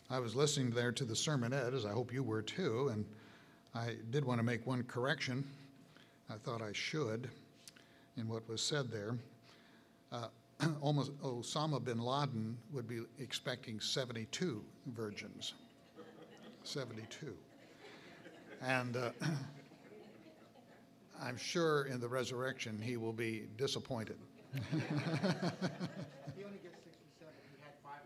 I was listening there to the sermonette, as I hope you were too, and I did want to make one correction. I thought I should in what was said there. Almost Osama bin Laden would be expecting 72 virgins. 72. And I'm sure in the resurrection he will be disappointed. He only gets 67. He had 5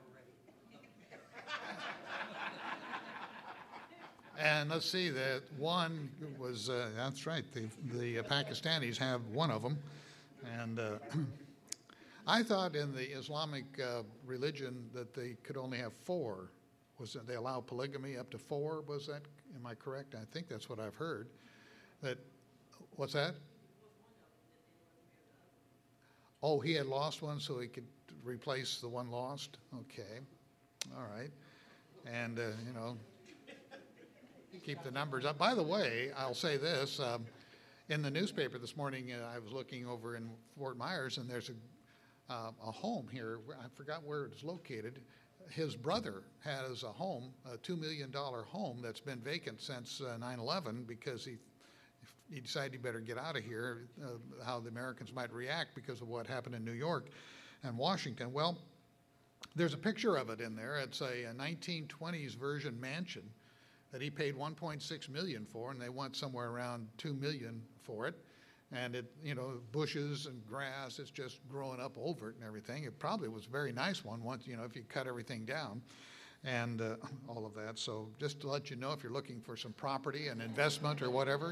already. And let's see, that one was, that's right, the Pakistanis have one of them. And I thought in the Islamic religion that they could only have 4. Was that they allow polygamy up to 4? Was that, am I correct? I think that's what I've heard. That, what's that? Oh, he had lost one so he could replace the one lost? Okay, all right. And, keep the numbers up. By the way, I'll say this. In the newspaper this morning, I was looking over in Fort Myers, and there's a home here. I forgot where it's located. His brother has a home, a $2 million home that's been vacant since 9/11 because he decided he better get out of here, how the Americans might react because of what happened in New York and Washington. Well, there's a picture of it in there. It's a 1920s version mansion that he paid $1.6 million for, and they want somewhere around $2 million for it. And it, bushes and grass, it's just growing up over it and everything. It probably was a very nice one once, if you cut everything down and all of that. So just to let you know, if you're looking for some property and investment or whatever,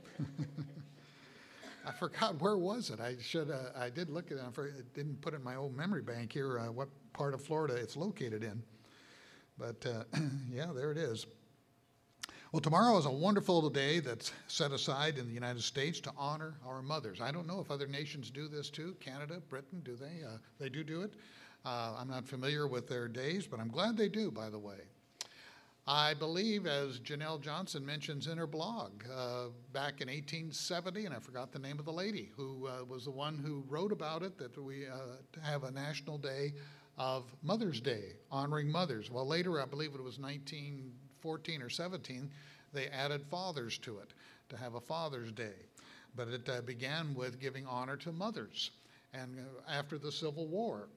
I forgot, where was it? I did look at it. I didn't put it in my old memory bank here, what part of Florida it's located in. But yeah, there it is. Well, tomorrow is a wonderful day that's set aside in the United States to honor our mothers. I don't know if other nations do this too. Canada, Britain, do they? They do it. I'm not familiar with their days, but I'm glad they do, by the way. I believe, as Janelle Johnson mentions in her blog, back in 1870, and I forgot the name of the lady who was the one who wrote about it, that we have a national day of Mother's Day, honoring mothers. Well, later, I believe it was 1914 or 17, they added fathers to it, to have a Father's Day. But it began with giving honor to mothers. And after the Civil War,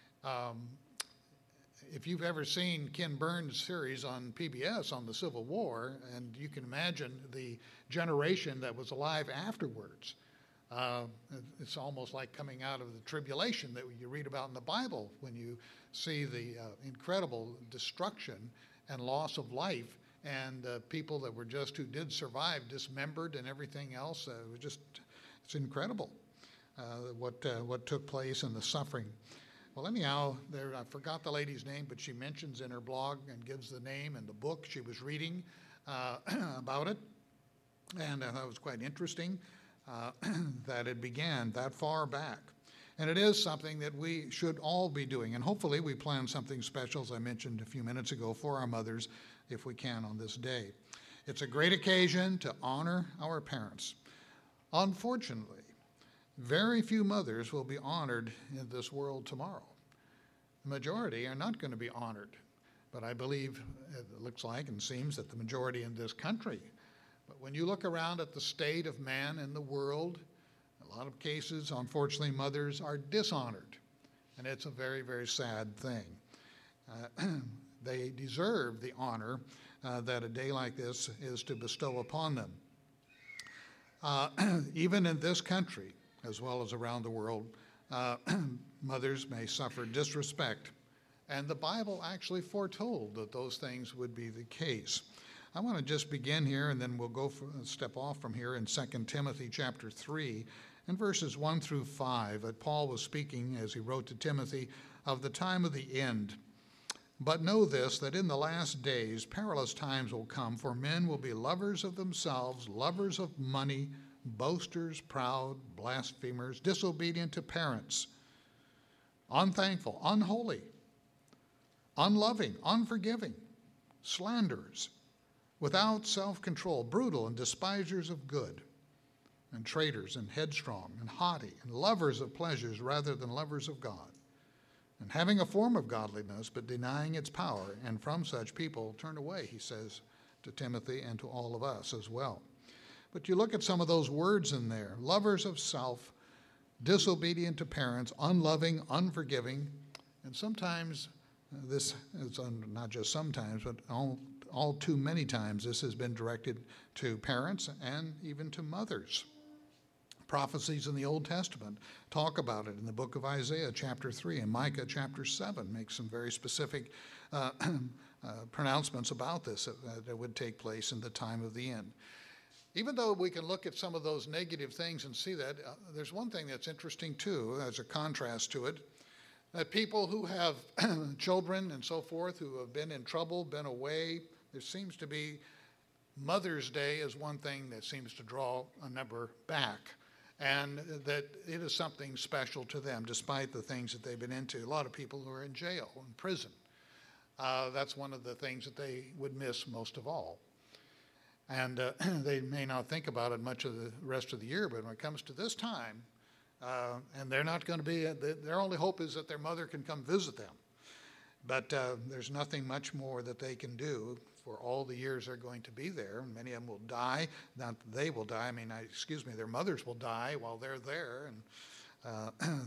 if you've ever seen Ken Burns' series on PBS on the Civil War, and you can imagine the generation that was alive afterwards, it's almost like coming out of the tribulation that you read about in the Bible when you see the incredible destruction and loss of life, and people that were just, who did survive, dismembered and everything else. It was just, it's incredible what took place and the suffering. Well, anyhow, I forgot the lady's name, but she mentions in her blog and gives the name and the book she was reading about it. And I thought it was quite interesting that it began that far back. And it is something that we should all be doing. And hopefully we plan something special, as I mentioned a few minutes ago, for our mothers, if we can, on this day. It's a great occasion to honor our parents. Unfortunately, very few mothers will be honored in this world tomorrow. The majority are not going to be honored. But I believe, it looks like and seems, that the majority in this country. But when you look around at the state of man in the world, a lot of cases, unfortunately, mothers are dishonored. And it's a very, very sad thing. They deserve the honor that a day like this is to bestow upon them. Even in this country, as well as around the world, mothers may suffer disrespect. And the Bible actually foretold that those things would be the case. I want to just begin here, and then we'll go step off from here in 2 Timothy chapter 3 and verses 1 through 5. That Paul was speaking, as he wrote to Timothy, of the time of the end. But know this, that in the last days perilous times will come, for men will be lovers of themselves, lovers of money, boasters, proud, blasphemers, disobedient to parents, unthankful, unholy, unloving, unforgiving, slanderers, without self-control, brutal, and despisers of good, and traitors, and headstrong, and haughty, and lovers of pleasures rather than lovers of God, and having a form of godliness, but denying its power. And from such people turn away, he says to Timothy and to all of us as well. But you look at some of those words in there: lovers of self, disobedient to parents, unloving, unforgiving. And sometimes this is not just sometimes, but all too many times this has been directed to parents and even to mothers. Prophecies in the Old Testament talk about it in the book of Isaiah chapter 3 and Micah chapter 7 make some very specific pronouncements about this that would take place in the time of the end. Even though we can look at some of those negative things and see that, there's one thing that's interesting too, as a contrast to it, that people who have children and so forth who have been in trouble, been away, there seems to be Mother's Day is one thing that seems to draw a number back, and that it is something special to them despite the things that they've been into. A lot of people who are in jail, in prison, that's one of the things that they would miss most of all. And they may not think about it much of the rest of the year, but when it comes to this time, and they're not going to be, their only hope is that their mother can come visit them. But there's nothing much more that they can do for all the years they're going to be there. And many of them will die. Not that they will die, their mothers will die while they're there. And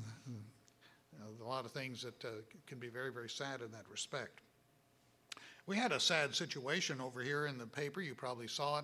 a lot of things that can be very, very sad in that respect. We had a sad situation over here in the paper. You probably saw it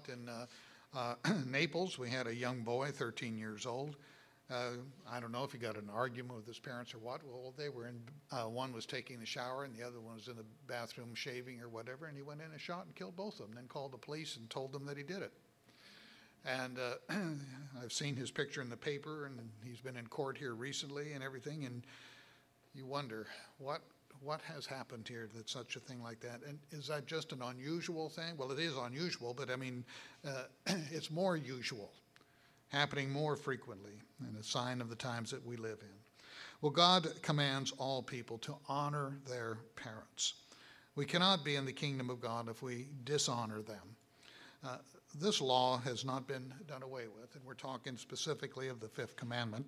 in Naples. We had a young boy, 13 years old. I don't know if he got in an argument with his parents or what. Well, they were in, one was taking the shower and the other one was in the bathroom shaving or whatever, and he went in and shot and killed both of them, then called the police and told them that he did it. And I've seen his picture in the paper, and he's been in court here recently and everything, and you wonder, what has happened here that such a thing like that? And is that just an unusual thing? Well, it is unusual, but I mean, it's more usual, happening more frequently, and a sign of the times that we live in. Well, God commands all people to honor their parents. We cannot be in the kingdom of God if we dishonor them. This law has not been done away with, and we're talking specifically of the fifth commandment.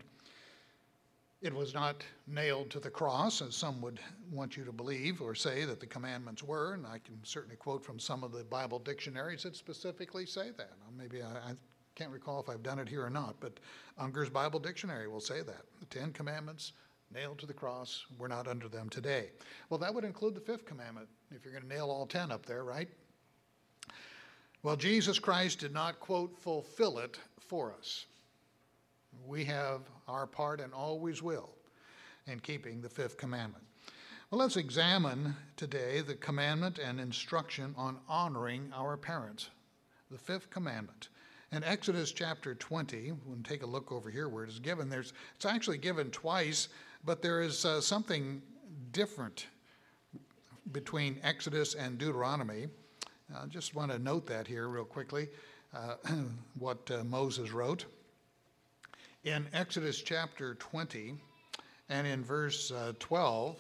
It was not nailed to the cross, as some would want you to believe or say that the commandments were, and I can certainly quote from some of the Bible dictionaries that specifically say that. Maybe I can't recall if I've done it here or not, but Unger's Bible Dictionary will say that. The 10 Commandments nailed to the cross, we're not under them today. Well, that would include the fifth commandment, if you're going to nail all 10 up there, right? Well, Jesus Christ did not, quote, fulfill it for us. We have our part and always will in keeping the fifth commandment. Well, let's examine today the commandment and instruction on honoring our parents, the fifth commandment. In Exodus chapter 20, we'll take a look over here where it is given. It's actually given twice, but there is something different between Exodus and Deuteronomy. I just want to note that here real quickly, what Moses wrote. In Exodus chapter 20 and in verse 12,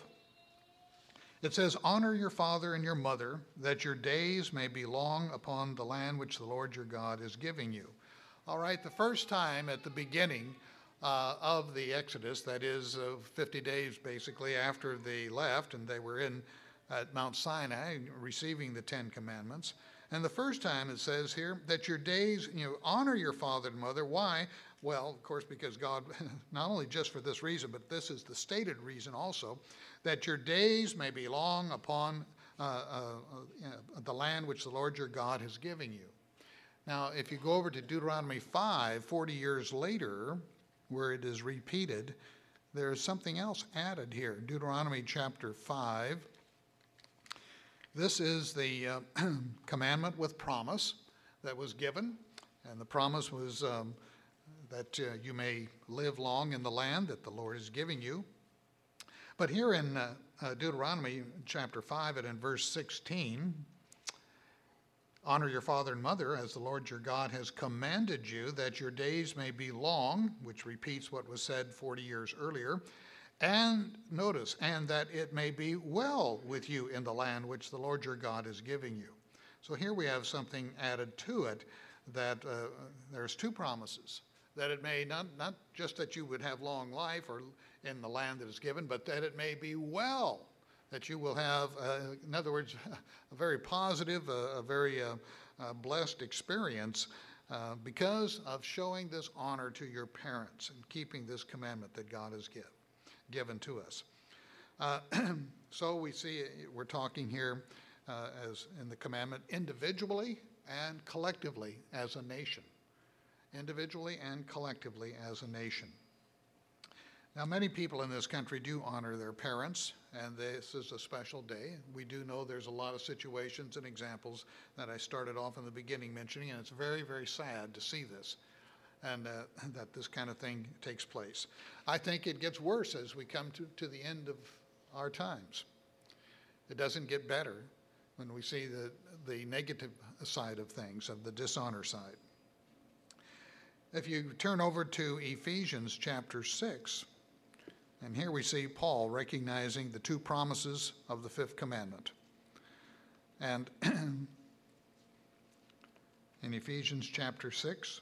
it says, honor your father and your mother, that your days may be long upon the land which the Lord your God is giving you. All right, the first time at the beginning of the Exodus, that is 50 days basically after they left and they were at Mount Sinai receiving the 10 Commandments. And the first time it says here that your days, honor your father and mother. Why? Well, of course, because God, not only just for this reason, but this is the stated reason also, that your days may be long upon the land which the Lord your God has given you. Now, if you go over to Deuteronomy 5, 40 years later, where it is repeated, there is something else added here. Deuteronomy chapter 5. This is the commandment with promise that was given, and the promise was that you may live long in the land that the Lord is giving you. But here in Deuteronomy chapter 5 and in verse 16, honor your father and mother as the Lord your God has commanded you, that your days may be long, which repeats what was said 40 years earlier. And notice, and that it may be well with you in the land which the Lord your God is giving you. So here we have something added to it, that there's two promises. That it may not just that you would have long life or in the land that is given, but that it may be well, that you will have, in other words, a very positive, a very blessed experience because of showing this honor to your parents and keeping this commandment that God has given to us. So we see we're talking here as in the commandment individually and collectively as a nation. Individually and collectively as a nation. Now, many people in this country do honor their parents, and this is a special day. We do know there's a lot of situations and examples that I started off in the beginning mentioning, and it's very, very sad to see this, and that this kind of thing takes place. I think it gets worse as we come to the end of our times. It doesn't get better when we see the negative side of things, of the dishonor side. If you turn over to Ephesians chapter 6, and here we see Paul recognizing the two promises of the fifth commandment. And in Ephesians chapter 6,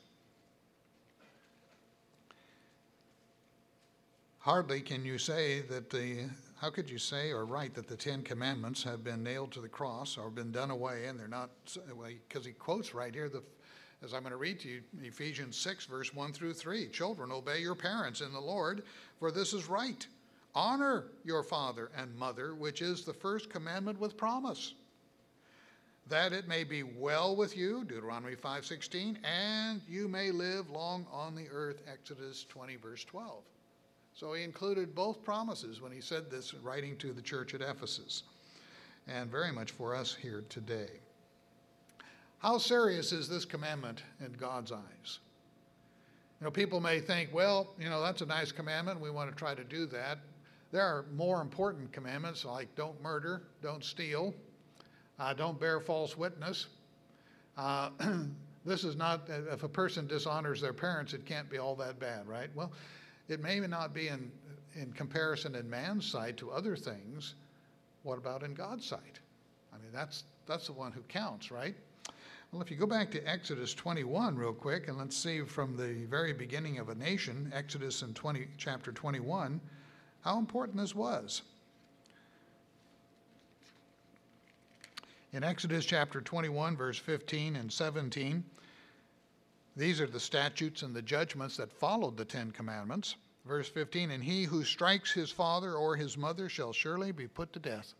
hardly can you say that how could you say or write that the Ten Commandments have been nailed to the cross or been done away, and they're not, because he quotes right here, as I'm going to read to you, Ephesians 6, verse 1 through 3. Children, obey your parents in the Lord, for this is right. Honor your father and mother, which is the first commandment with promise, that it may be well with you, Deuteronomy 5:16, and you may live long on the earth, Exodus 20, verse 12. So he included both promises when he said this, writing to the church at Ephesus, and very much for us here today. How serious is this commandment in God's eyes? You know, people may think, well, you know, that's a nice commandment. We want to try to do that. There are more important commandments like don't murder, don't steal, don't bear false witness. This is not, if a person dishonors their parents, it can't be all that bad, right? Well, it may not be in comparison in man's sight to other things. What about in God's sight? I mean, that's the one who counts, right? Well, if you go back to Exodus 21 real quick, and let's see from the very beginning of a nation, Exodus in chapter 21, how important this was. In Exodus chapter 21, verse 15 and 17, these are the statutes and the judgments that followed the Ten Commandments. Verse 15, and he who strikes his father or his mother shall surely be put to death.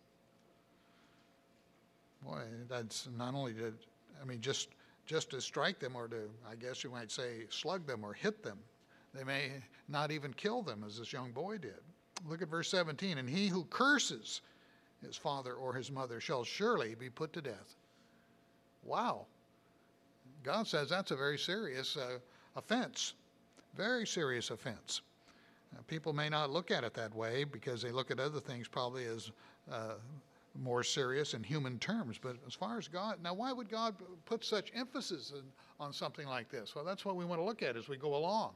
Boy, that's not only just to strike them or to, I guess you might say, slug them or hit them. They may not even kill them, as this young boy did. Look at verse 17. And he who curses his father or his mother shall surely be put to death. Wow. God says that's a very serious offense. Very serious offense. People may not look at it that way because they look at other things probably as more serious in human terms. But as far as God, now why would God put such emphasis on something like this? Well, that's what we want to look at as we go along.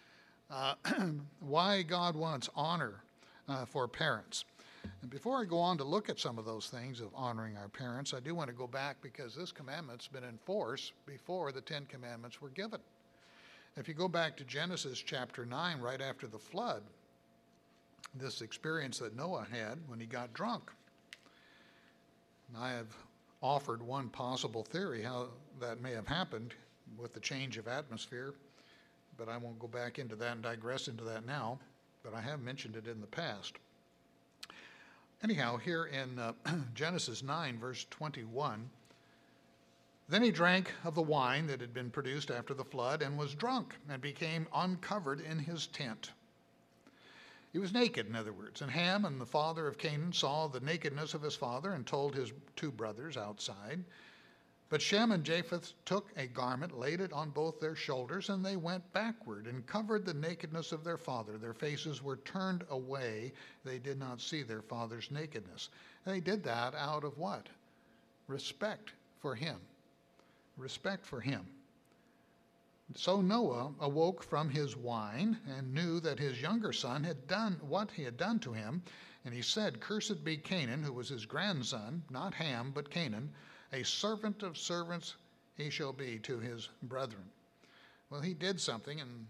Why God wants honor for parents. And before I go on to look at some of those things of honoring our parents, I do want to go back because this commandment's been in force before the Ten Commandments were given. If you go back to Genesis chapter 9, right after the flood, this experience that Noah had when he got drunk. And I have offered one possible theory how that may have happened with the change of atmosphere, but I won't go back into that and digress into that now, but I have mentioned it in the past. Anyhow, here in Genesis 9, verse 21, then he drank of the wine that had been produced after the flood and was drunk and became uncovered in his tent. He was naked, in other words. And Ham and the father of Canaan saw the nakedness of his father and told his two brothers outside. But Shem and Japheth took a garment, laid it on both their shoulders, and they went backward and covered the nakedness of their father. Their faces were turned away. They did not see their father's nakedness. And they did that out of what? Respect for him. Respect for him. So Noah awoke from his wine and knew that his younger son had done what he had done to him. And he said, Cursed be Canaan, who was his grandson, not Ham, but Canaan. A servant of servants he shall be to his brethren. Well, he did something, and of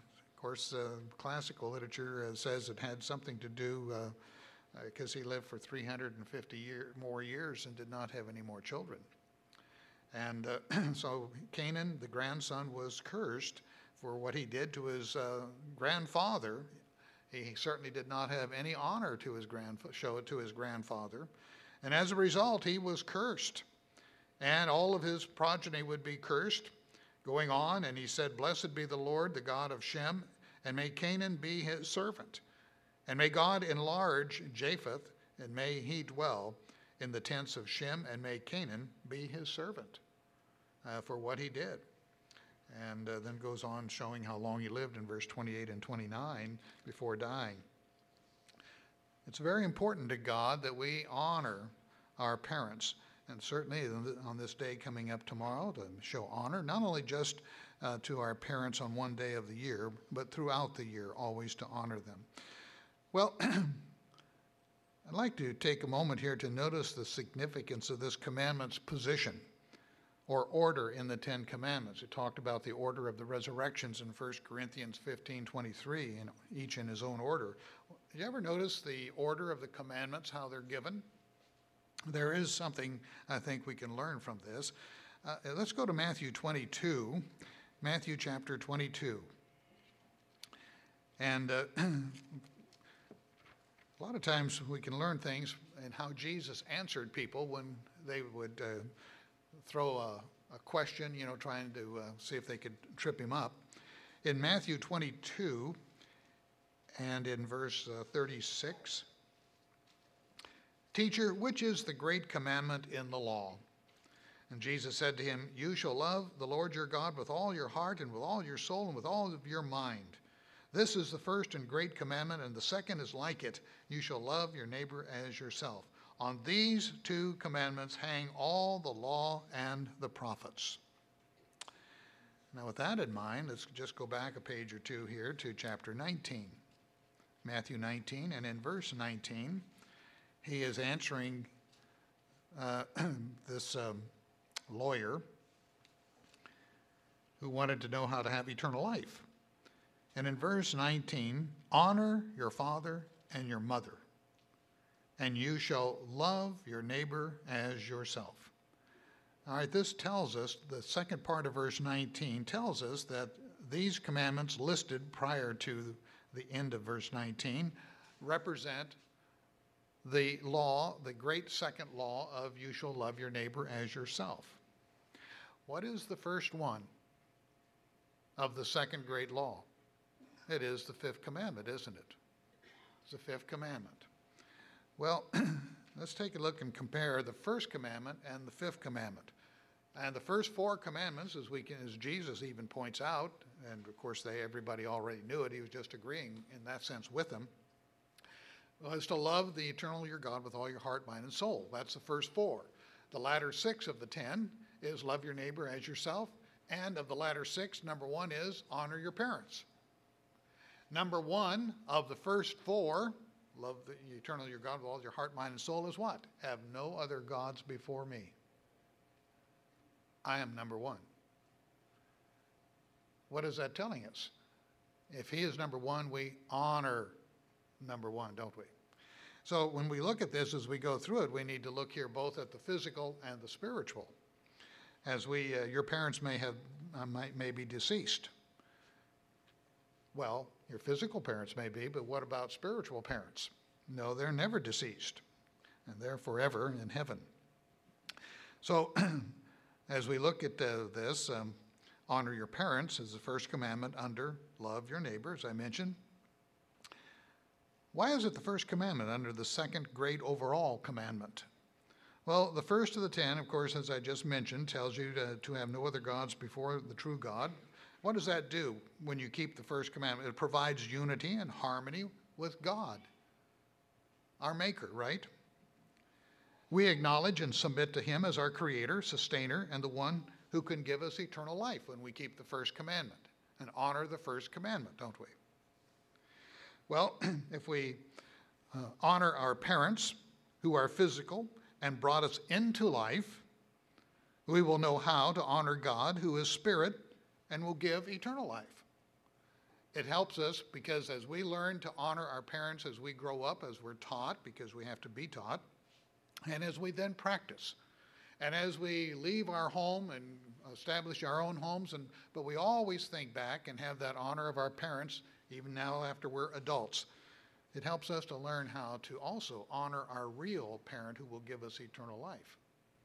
course, classical literature says it had something to do because he lived for 350 more years and did not have any more children. And so Canaan, the grandson, was cursed for what he did to his grandfather. He certainly did not have any honor to show it to his grandfather. And as a result, he was cursed. And all of his progeny would be cursed. Going on, and he said, "Blessed be the Lord, the God of Shem, and may Canaan be his servant. And may God enlarge Japheth, and may he dwell in the tents of Shem, and may Canaan be his servant," for what he did. And then goes on showing how long he lived in verse 28 and 29 before dying. It's very important to God that we honor our parents, and certainly on this day coming up tomorrow, to show honor, not only just to our parents on one day of the year, but throughout the year, always to honor them. Well, I'd like to take a moment here to notice the significance of this commandment's position or order in the Ten Commandments. It talked about the order of the resurrections in 1 Corinthians 15:23, and each in his own order. Did you ever notice the order of the commandments, how they're given? There is something I think we can learn from this. Let's go to Matthew 22, Matthew chapter 22. And a lot of times we can learn things in how Jesus answered people when they would throw a question, trying to see if they could trip him up. In Matthew 22 and in verse 36, "Teacher, which is the great commandment in the law?" And Jesus said to him, "You shall love the Lord your God with all your heart and with all your soul and with all of your mind. This is the first and great commandment, and the second is like it. You shall love your neighbor as yourself. On these two commandments hang all the law and the prophets." Now with that in mind, let's just go back a page or two here to chapter 19. Matthew 19, and in verse 19, he is answering this lawyer who wanted to know how to have eternal life. And in verse 19, "Honor your father and your mother, and you shall love your neighbor as yourself." All right, this tells us, the second part of verse 19 tells us that these commandments listed prior to the end of verse 19 represent the law, the great second law of "you shall love your neighbor as yourself." What is the first one of the second great law? It is the fifth commandment, isn't it? It's the fifth commandment. Well, let's take a look and compare the first commandment and the fifth commandment. And the first four commandments, as Jesus even points out, and of course everybody already knew it, he was just agreeing in that sense with them, was to love the eternal your God with all your heart, mind, and soul. That's the first four. The latter six of the 10 is love your neighbor as yourself. And of the latter six, number one is honor your parents. Number one of the first four, love the eternal your God with all your heart, mind, and soul, is what? Have no other gods before me. I am number one. What is that telling us? If he is number one, we honor number one, don't we? So when we look at this, as we go through it, we need to look here both at the physical and the spiritual. As your parents may be deceased. Well, your physical parents may be, but what about spiritual parents? No, they're never deceased, and they're forever in heaven. So as we look at this, honor your parents is the first commandment under love your neighbor, as I mentioned. Why is it the first commandment under the second great overall commandment? Well, the first of the 10, of course, as I just mentioned, tells you to have no other gods before the true God. What does that do when you keep the first commandment? It provides unity and harmony with God, our maker, right? We acknowledge and submit to him as our creator, sustainer, and the one who can give us eternal life when we keep the first commandment and honor the first commandment, don't we? Well, if we honor our parents who are physical and brought us into life, we will know how to honor God who is spirit and will give eternal life. It helps us because as we learn to honor our parents as we grow up, as we're taught, because we have to be taught, and as we then practice, and as we leave our home and establish our own homes, but we always think back and have that honor of our parents, even now after we're adults. It helps us to learn how to also honor our real parent who will give us eternal life.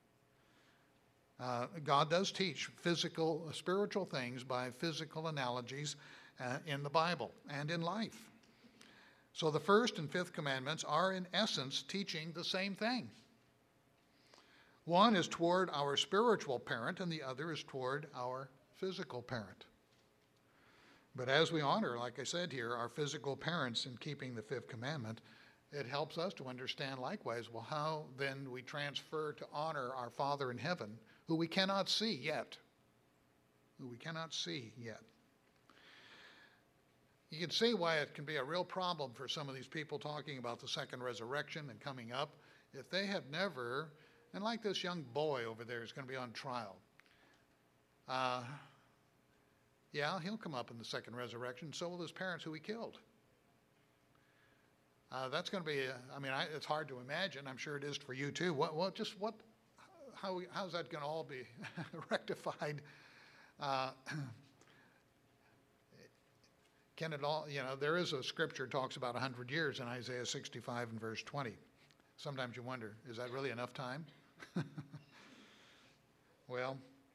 God does teach spiritual things by physical analogies in the Bible and in life. So the first and fifth commandments are in essence teaching the same thing. One is toward our spiritual parent and the other is toward our physical parent. But as we honor, like I said here, our physical parents in keeping the fifth commandment, it helps us to understand likewise, well, how then do we transfer to honor our Father in heaven, who we cannot see yet? Who we cannot see yet. You can see why it can be a real problem for some of these people talking about the second resurrection and coming up if they have never, and like this young boy over there is going to be on trial. Yeah, he'll come up in the second resurrection, so will his parents who he killed. That's going to be, it's hard to imagine. I'm sure it is for you too. How's that going to all be rectified? Can it all, there is a scripture talks about 100 years in Isaiah 65 and verse 20. Sometimes you wonder, is that really enough time? Well,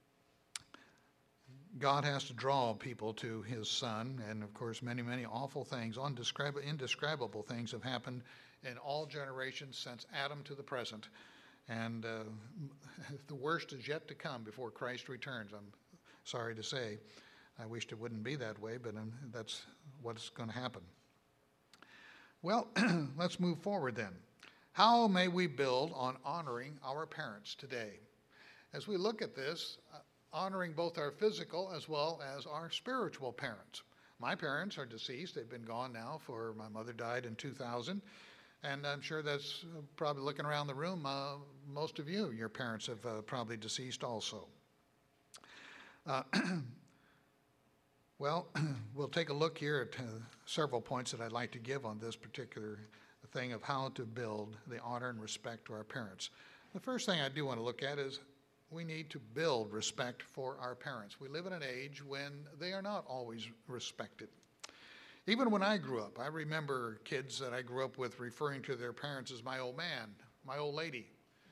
God has to draw people to his Son, and of course many, many awful things, indescribable things have happened in all generations since Adam to the present. And the worst is yet to come before Christ returns, I'm sorry to say. I wished it wouldn't be that way, but that's what's going to happen. Well, let's move forward then. How may we build on honoring our parents today? As we look at this, honoring both our physical as well as our spiritual parents. My parents are deceased. They've been gone now my mother died in 2000. And I'm sure that's probably looking around the room, most of you, your parents have probably deceased also. Well, we'll take a look here at several points that I'd like to give on this particular thing of how to build the honor and respect to our parents. The first thing I do want to look at is we need to build respect for our parents. We live in an age when they are not always respected. Even when I grew up, I remember kids that I grew up with referring to their parents as my old man, my old lady.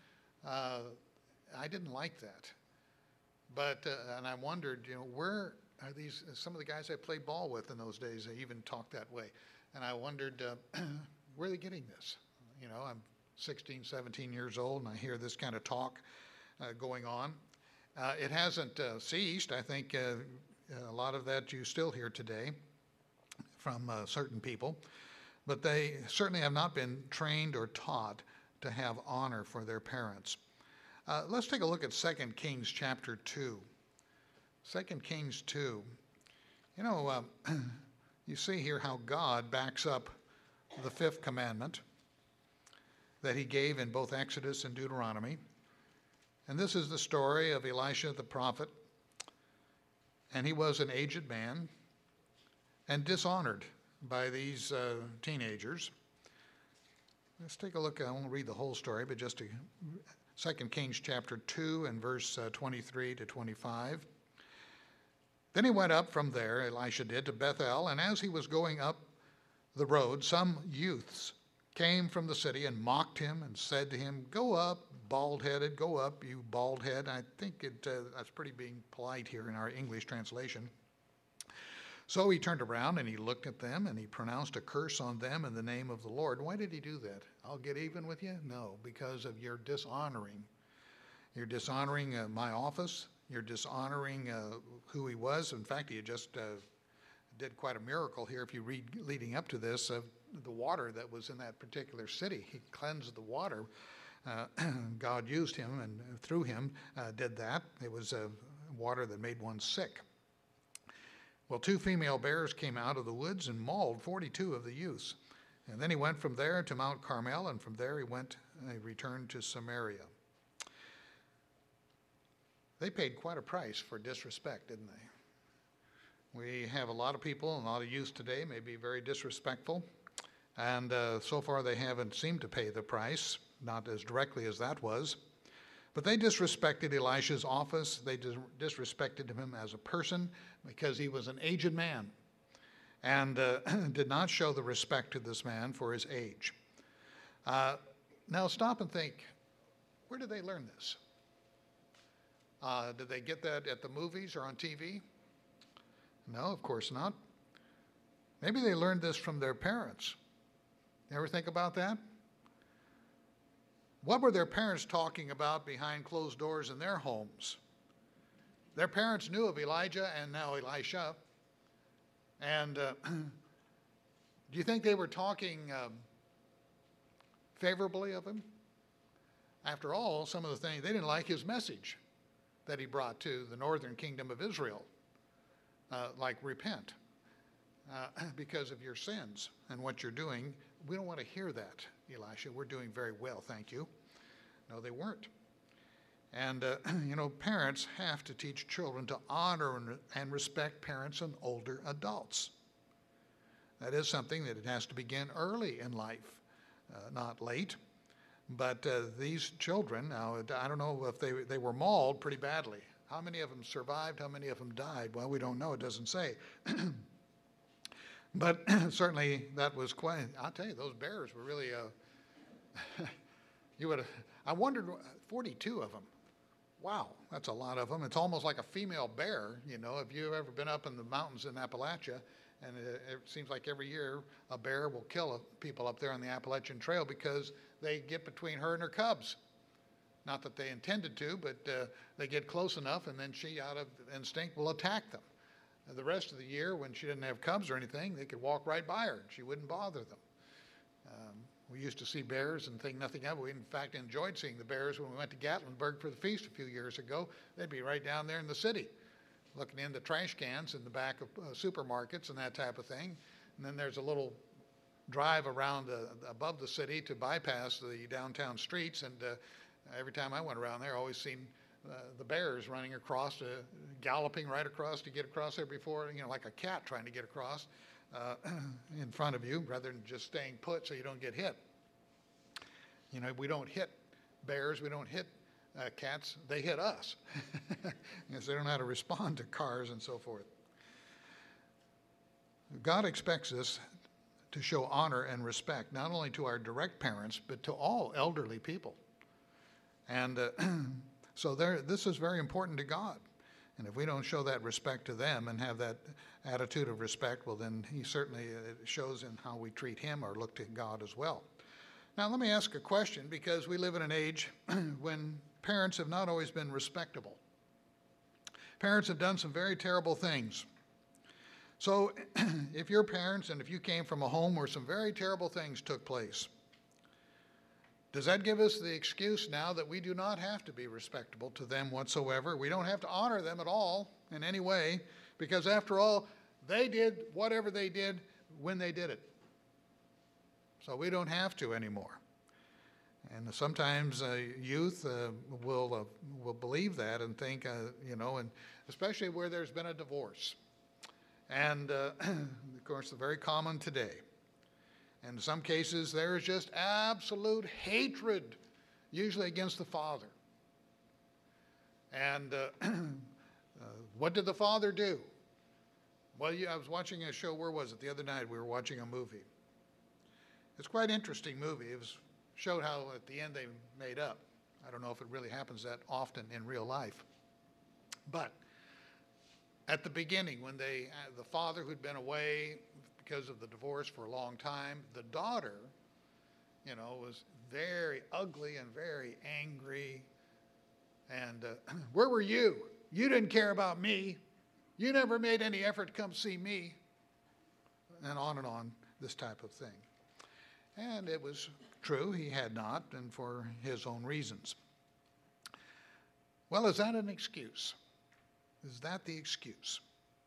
I didn't like that. But, and I wondered, where are these, some of the guys I played ball with in those days, they even talked that way. And I wondered, where are they getting this? I'm 16, 17 years old and I hear this kind of talk going on. It hasn't ceased. I think a lot of that you still hear today from certain people, but they certainly have not been trained or taught to have honor for their parents. Let's take a look at 2 Kings chapter 2. 2 Kings 2. You see here how God backs up the fifth commandment that he gave in both Exodus and Deuteronomy. And this is the story of Elisha the prophet. And he was an aged man and dishonored by these teenagers. Let's take a look. I won't read the whole story, but just 2 Kings chapter 2 and verse 23 to 25. Then he went up from there, Elisha did, to Bethel, and as he was going up the road, some youths came from the city and mocked him and said to him, "Go up, bald-headed, go up, you bald head." I think that's pretty being polite here in our English translation. So he turned around and he looked at them and he pronounced a curse on them in the name of the Lord. Why did he do that? I'll get even with you? No, because of your dishonoring. You're dishonoring my office. You're dishonoring who he was. In fact, he just did quite a miracle here. If you read leading up to this, the water that was in that particular city, he cleansed the water. God used him and through him did that. It was water that made one sick. Well, 2 female bears came out of the woods and mauled 42 of the youths. And then he went from there to Mount Carmel, and from there he returned to Samaria. They paid quite a price for disrespect, didn't they? We have a lot of people and a lot of youth today may be very disrespectful, and so far they haven't seemed to pay the price, not as directly as that was. But they disrespected Elisha's office. They disrespected him as a person because he was an aged man, and did not show the respect to this man for his age. Now stop and think, where did they learn this? Did they get that at the movies or on TV? No, of course not. Maybe they learned this from their parents. You ever think about that? What were their parents talking about behind closed doors in their homes? Their parents knew of Elijah and now Elisha. And do you think they were talking favorably of him? After all, some of the things, they didn't like his message that he brought to the northern kingdom of Israel, like repent because of your sins and what you're doing. We don't want to hear that, Elisha. We're doing very well, thank you. No, they weren't. And, parents have to teach children to honor and respect parents and older adults. That is something that it has to begin early in life, not late. But these children, now, I don't know if they were mauled pretty badly. How many of them survived? How many of them died? Well, we don't know. It doesn't say. But certainly that was quite, I'll tell you, those bears were really, I wondered, 42 of them. Wow, that's a lot of them. It's almost like a female bear, if you've ever been up in the mountains in Appalachia, and it seems like every year a bear will kill people up there on the Appalachian Trail because they get between her and her cubs. Not that they intended to, but they get close enough, and then she, out of instinct, will attack them. The rest of the year, when she didn't have cubs or anything, they could walk right by her, and she wouldn't bother them. We used to see bears and think nothing of it. We, in fact, enjoyed seeing the bears when we went to Gatlinburg for the feast a few years ago. They'd be right down there in the city, looking in the trash cans in the back of supermarkets and that type of thing. And then there's a little drive around above the city to bypass the downtown streets, and every time I went around there, I always seen the bears running across, galloping right across to get across there before, like a cat trying to get across in front of you, rather than just staying put so you don't get hit. We don't hit bears, we don't hit cats, they hit us because they don't know how to respond to cars and so forth. God expects us to show honor and respect, not only to our direct parents, but to all elderly people. And so this is very important to God. And if we don't show that respect to them and have that attitude of respect, well, then he certainly shows in how we treat him or look to God as well. Now, let me ask a question, because we live in an age when parents have not always been respectable. Parents have done some very terrible things. So if you're parents and if you came from a home where some very terrible things took place, does that give us the excuse now that we do not have to be respectable to them whatsoever? We don't have to honor them at all in any way, because after all, they did whatever they did when they did it. So we don't have to anymore. And sometimes youth will believe that and think, and especially where there's been a divorce. And of course, very common today. And in some cases, there is just absolute hatred, usually against the father. And what did the father do? Well, I was watching a show, where was it? The other night we were watching a movie. It's quite an interesting movie. It showed how at the end they made up. I don't know if it really happens that often in real life. But at the beginning, when the father who'd been away because of the divorce for a long time, the daughter, was very ugly and very angry. And where were you? You didn't care about me. You never made any effort to come see me. And on, this type of thing. And it was true, he had not, and for his own reasons. Well, is that an excuse? Is that the excuse?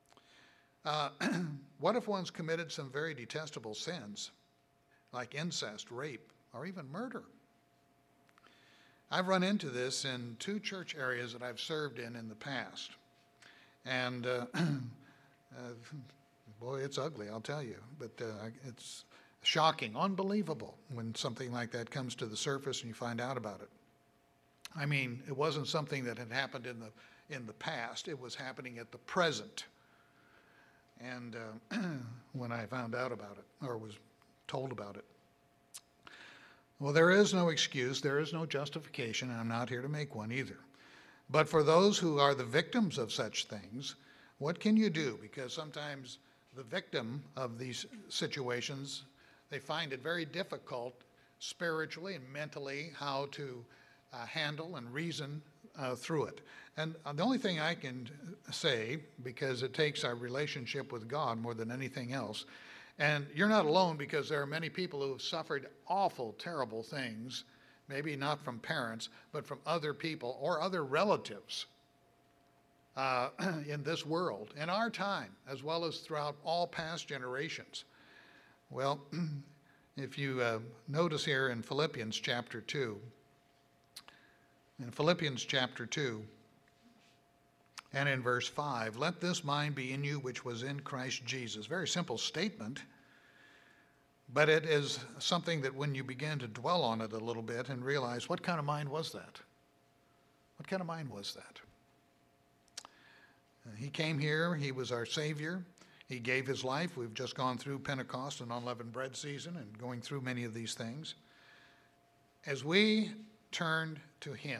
What if one's committed some very detestable sins, like incest, rape, or even murder? I've run into this in 2 church areas that I've served in the past. And Boy, it's ugly, I'll tell you. But it's shocking, unbelievable when something like that comes to the surface and you find out about it. I mean, it wasn't something that had happened in the past. It was happening at the present. And when I found out about it, or was told about it. Well, there is no excuse, there is no justification, and I'm not here to make one either. But for those who are the victims of such things, what can you do? Because sometimes the victim of these situations, they find it very difficult spiritually and mentally how to handle and reason through it. And the only thing I can say, because it takes our relationship with God more than anything else, and you're not alone, because there are many people who have suffered awful, terrible things, maybe not from parents, but from other people or other relatives in this world, in our time, as well as throughout all past generations. Well, if you notice here in Philippians chapter 2, and in verse 5, let this mind be in you which was in Christ Jesus. Very simple statement, but it is something that when you begin to dwell on it a little bit and realize, what kind of mind was that? What kind of mind was that? He came here, he was our Savior, he gave his life. We've just gone through Pentecost and unleavened bread season and going through many of these things. As we turn to him,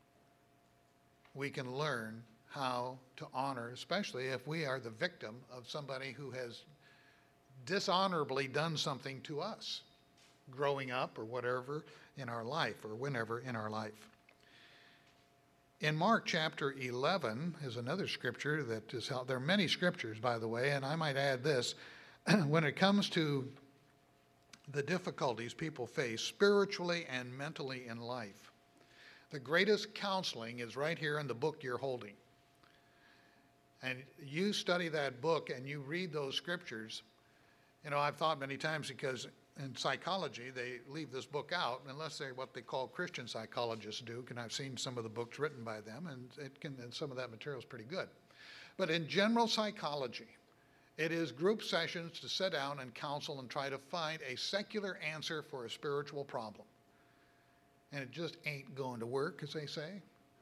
we can learn how to honor, especially if we are the victim of somebody who has dishonorably done something to us growing up or whatever in our life or whenever in our life. In Mark chapter 11 is another scripture that is held. There are many scriptures, by the way, and I might add this. When it comes to the difficulties people face spiritually and mentally in life, the greatest counseling is right here in the book you're holding. And you study that book and you read those scriptures. You know, I've thought many times, because in psychology, they leave this book out unless they're what they call Christian psychologists do, and I've seen some of the books written by them, and some of that material is pretty good. But in general psychology, it is group sessions to sit down and counsel and try to find a secular answer for a spiritual problem. And it just ain't going to work, as they say.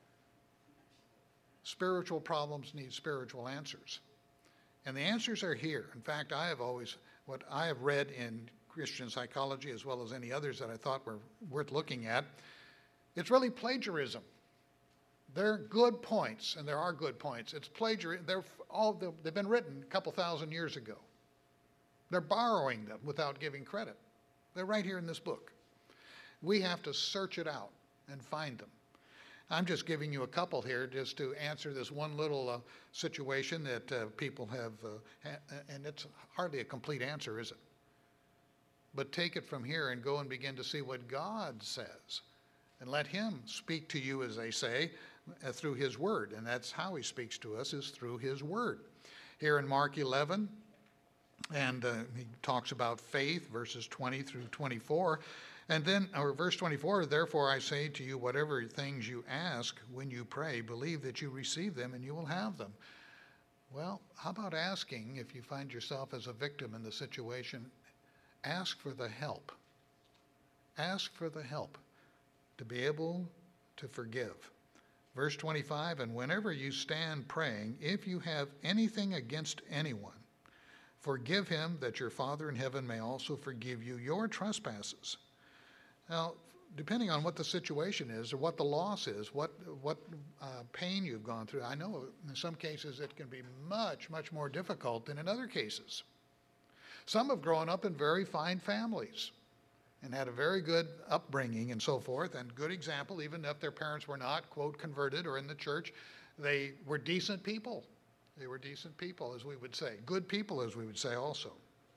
Spiritual problems need spiritual answers. And the answers are here. In fact, what I have read in Christian psychology, as well as any others that I thought were worth looking at, it's really plagiarism. They're good points, and there are good points. It's plagiarism. They've been written a couple thousand years ago. They're borrowing them without giving credit. They're right here in this book. We have to search it out and find them. I'm just giving you a couple here just to answer this one little situation that people have, and it's hardly a complete answer, is it? But take it from here and go and begin to see what God says. And let him speak to you, as they say, through his word. And that's how he speaks to us, is through his word. Here in Mark 11, and he talks about faith, verses 20 through 24. And then, or verse 24, therefore I say to you, whatever things you ask when you pray, believe that you receive them and you will have them. Well, how about asking, if you find yourself as a victim in the situation, ask for the help. Ask for the help to be able to forgive. Verse 25, and whenever you stand praying, if you have anything against anyone, forgive him, that your Father in heaven may also forgive you your trespasses. Now, depending on what the situation is or what the loss is, what pain you've gone through, I know in some cases it can be much, much more difficult than in other cases. Some have grown up in very fine families and had a very good upbringing and so forth, and good example, even if their parents were not, quote, converted or in the church, they were decent people. They were decent people, as we would say. Good people, as we would say also.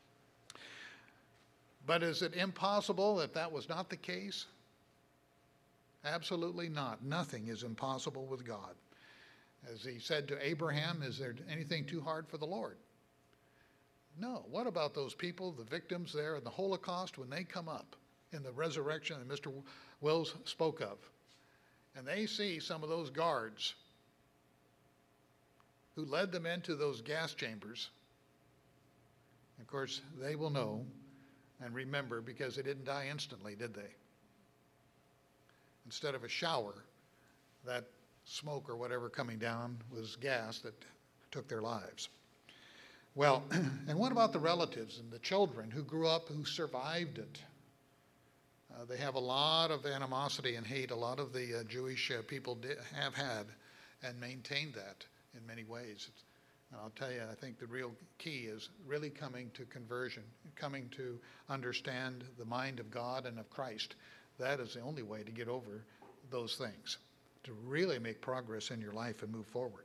But is it impossible that that was not the case? Absolutely not. Nothing is impossible with God. As he said to Abraham, is there anything too hard for the Lord? No. What about those people, the victims there in the Holocaust, when they come up in the resurrection that Mr. Wills spoke of, and they see some of those guards who led them into those gas chambers Of course, they will know and remember because they didn't die instantly, did they? Instead of a shower, that smoke or whatever coming down was gas that took their lives. Well, and what about the relatives and the children who grew up, who survived it? They have a lot of animosity and hate. A lot of the Jewish people have had and maintained that in many ways. And I'll tell you, I think the real key is really coming to conversion, coming to understand the mind of God and of Christ. That is the only way to get over those things, to really make progress in your life and move forward.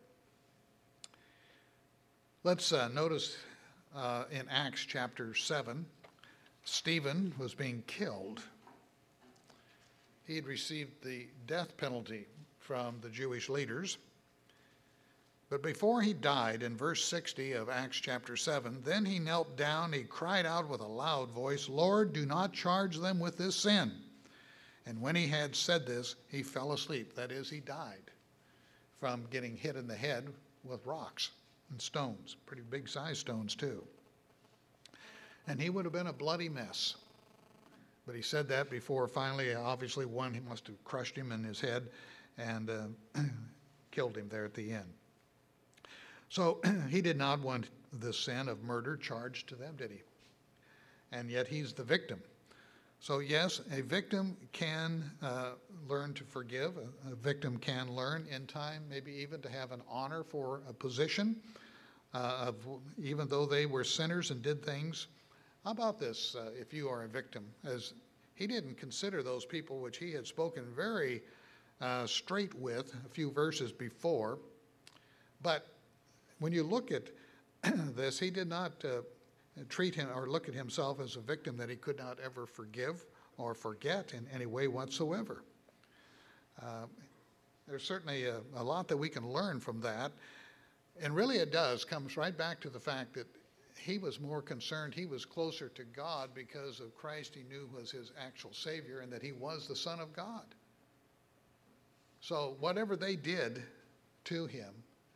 Let's notice in Acts chapter 7, Stephen was being killed. He had received the death penalty from the Jewish leaders. But before he died, in verse 60 of Acts chapter 7, then he knelt down, he cried out with a loud voice, "Lord, do not charge them with this sin." And when he had said this, he fell asleep. That is, he died from getting hit in the head with rocks and stones, pretty big size stones too. And he would have been a bloody mess. But he said that before finally, obviously, one, he must have crushed him in his head and killed him there at the end. So he did not want the sin of murder charged to them, did he? And yet he's the victim. So yes, a victim can learn to forgive. A victim can learn in time, maybe even to have an honor for a position, even though they were sinners and did things. How about this, if you are a victim? As he didn't consider those people which he had spoken very straight with a few verses before. But when you look at this, he did not treat him or look at himself as a victim that he could not ever forgive or forget in any way whatsoever. There's certainly a lot that we can learn from that. And really it comes right back to the fact that he was more concerned, he was closer to God because of Christ he knew was his actual Savior and that he was the Son of God. So whatever they did to him,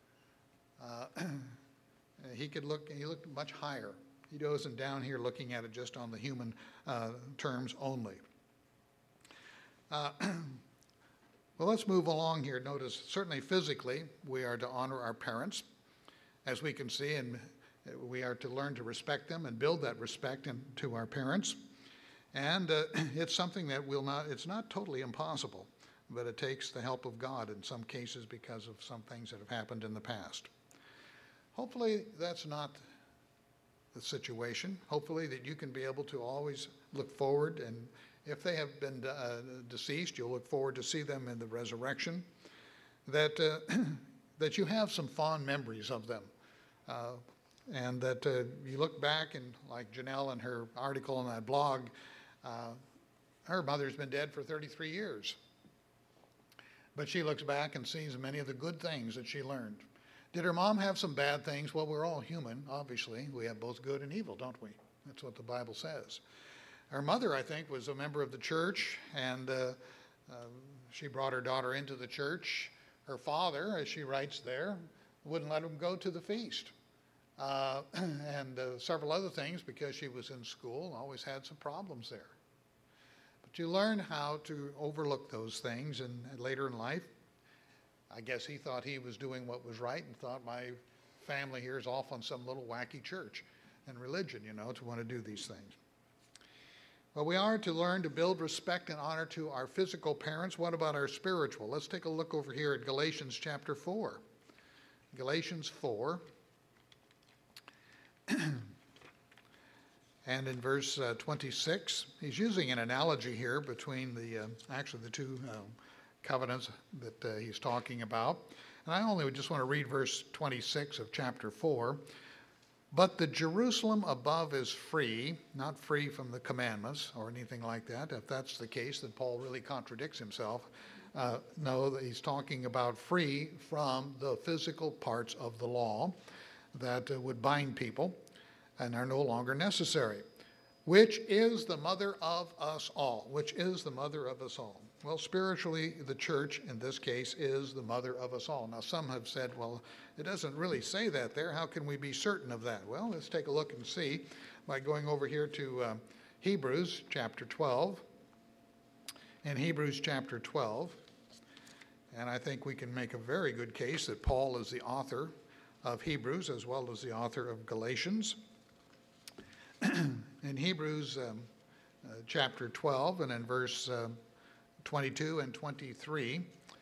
he looked much higher. He wasn't down here looking at it just on the human terms only. Well, let's move along here. Notice, certainly physically, we are to honor our parents, as we can see, and we are to learn to respect them and build that respect to our parents. And it's something that it's not totally impossible, but it takes the help of God in some cases because of some things that have happened in the past. Hopefully that's not the situation. Hopefully that you can be able to always look forward, and if they have been deceased, you'll look forward to see them in the resurrection, that you have some fond memories of them. And that you look back, and like Janelle in her article in that blog, her mother's been dead for 33 years. But she looks back and sees many of the good things that she learned. Did her mom have some bad things? Well, we're all human, obviously. We have both good and evil, don't we? That's what the Bible says. Her mother, I think, was a member of the church, and she brought her daughter into the church. Her father, as she writes there, wouldn't let him go to the feast. And several other things because she was in school, always had some problems there. But you learn how to overlook those things, and later in life, I guess he thought he was doing what was right and thought my family here is off on some little wacky church and religion, to want to do these things. Well, we are to learn to build respect and honor to our physical parents. What about our spiritual? Let's take a look over here at Galatians chapter 4. Galatians 4. And in verse 26, he's using an analogy here between the two covenants that he's talking about. And I only just want to read verse 26 of chapter 4. But the Jerusalem above is free, not free from the commandments or anything like that. If that's the case, then Paul really contradicts himself. No, he's talking about free from the physical parts of the law that would bind people and are no longer necessary, which is the mother of us all, which is the mother of us all. Well, spiritually, the church in this case is the mother of us all. Now, some have said, well, it doesn't really say that there. How can we be certain of that? Well, let's take a look and see by going over here to Hebrews chapter 12. In Hebrews chapter 12, and I think we can make a very good case that Paul is the author of Hebrews as well as the author of Galatians. In Hebrews chapter 12 and in verse 22 and 23,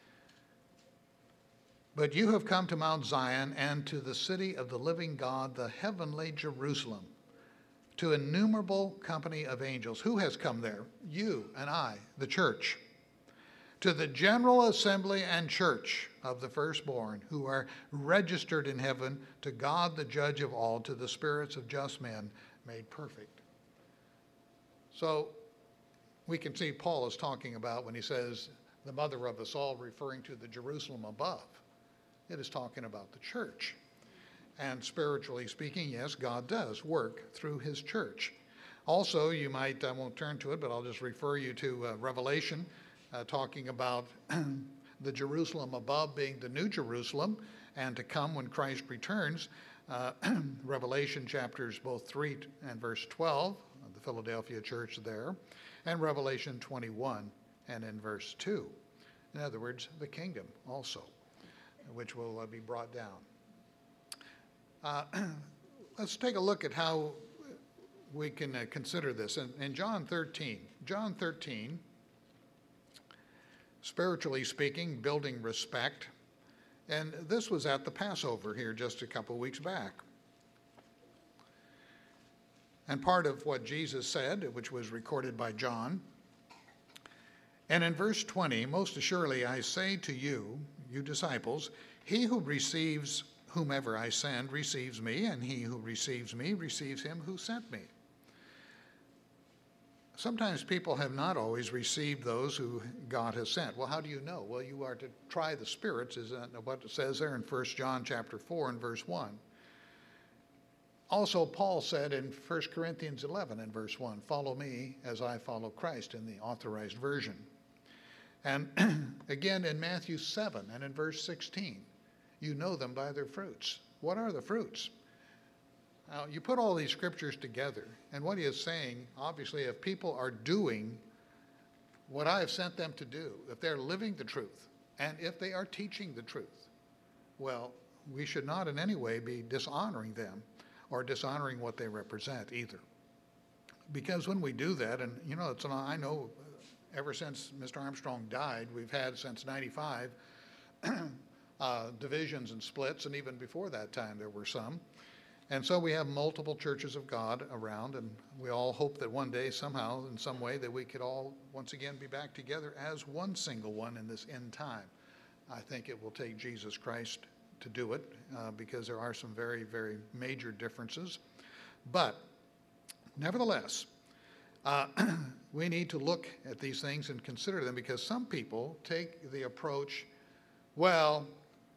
"But you have come to Mount Zion and to the city of the living God, the heavenly Jerusalem, to innumerable company of angels." Who has come there? You and I, the church. "To the general assembly and church of the firstborn, who are registered in heaven, to God the judge of all, to the spirits of just men made perfect." So we can see Paul is talking about when he says the mother of us all, referring to the Jerusalem above. It is talking about the church. And spiritually speaking, yes, God does work through his church. Also, you might, I won't turn to it, but I'll just refer you to Revelation, talking about the Jerusalem above being the new Jerusalem and to come when Christ returns. Revelation chapters both 3 and verse 12, of the Philadelphia church there, and Revelation 21 and in verse 2. In other words, the kingdom also, which will be brought down. Let's take a look at how we can consider this. In John 13, spiritually speaking, building respect, and this was at the Passover here just a couple weeks back. And part of what Jesus said, which was recorded by John, and in verse 20, "Most assuredly I say to you, you disciples, he who receives whomever I send receives me, and he who receives me receives him who sent me." Sometimes people have not always received those who God has sent. Well, how do you know? Well, you are to try the spirits, is that what it says there in 1 John chapter 4 and verse 1. Also, Paul said in 1 Corinthians 11 and verse 1, "Follow me as I follow Christ," in the Authorized Version. And again in Matthew 7 and in verse 16, "You know them by their fruits." What are the fruits? Now, you put all these scriptures together, and what he is saying, obviously, if people are doing what I have sent them to do, if they're living the truth, and if they are teaching the truth, well, we should not in any way be dishonoring them or dishonoring what they represent either. Because when we do that, and you know, I know ever since Mr. Armstrong died, we've had since 95 divisions and splits, and even before that time there were some. And so we have multiple churches of God around, and we all hope that one day somehow, in some way, that we could all once again be back together as one single one in this end time. I think it will take Jesus Christ to do it, because there are some very, very major differences. But nevertheless, we need to look at these things and consider them, because some people take the approach, well,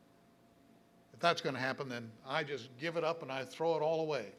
if that's going to happen, then I just give it up and I throw it all away.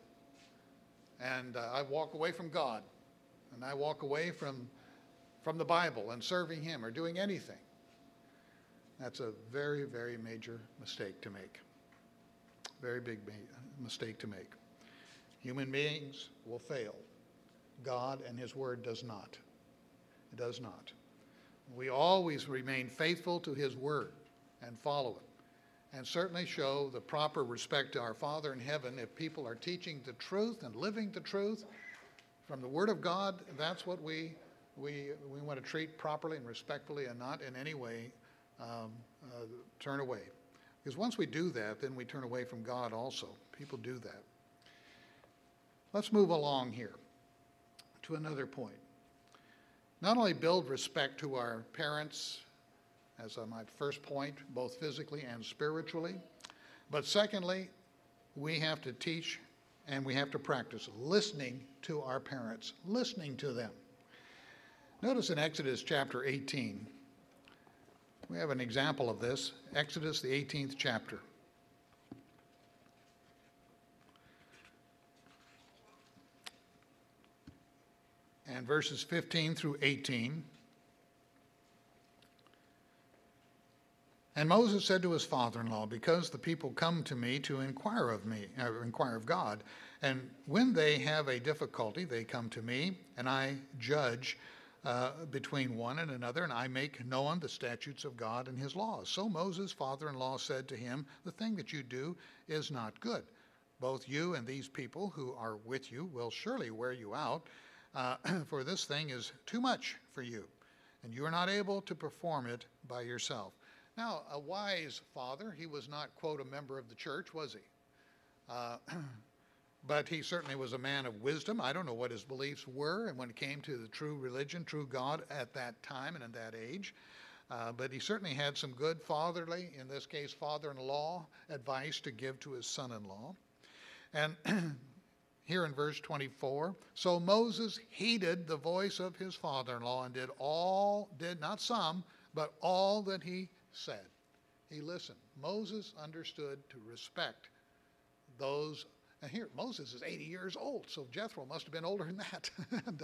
And I walk away from God, and I walk away from the Bible and serving him or doing anything. That's a very, very major mistake to make. Very big mistake to make. Human beings will fail. God and his word does not. It does not. We always remain faithful to his word and follow it, and certainly show the proper respect to our Father in heaven. If people are teaching the truth and living the truth from the word of God, that's what we want to treat properly and respectfully, and not in any way turn away. Because once we do that, then we turn away from God also. People do that. Let's move along here to another point. Not only build respect to our parents, as my first point, both physically and spiritually, but secondly, we have to teach and we have to practice listening to our parents, listening to them. Notice in Exodus chapter 18, we have an example of this. Exodus, the 18th chapter. And verses 15 through 18. And Moses said to his father-in-law, because the people come to me to inquire of God, and when they have a difficulty, they come to me, and I judge between one and another, and I make known the statutes of God and his laws. So Moses' father-in-law said to him, the thing that you do is not good. Both you and these people who are with you will surely wear you out, for this thing is too much for you, and you are not able to perform it by yourself. Now, a wise father, he was not, quote, a member of the church, was he? But he certainly was a man of wisdom. I don't know what his beliefs were, and when it came to the true religion, true God at that time and in that age. But he certainly had some good fatherly, in this case, father-in-law advice to give to his son-in-law. And here in verse 24, so Moses heeded the voice of his father-in-law and did not some, but all that he said. He listened. Moses understood to respect those. And here, Moses is 80 years old, so Jethro must have been older than that. And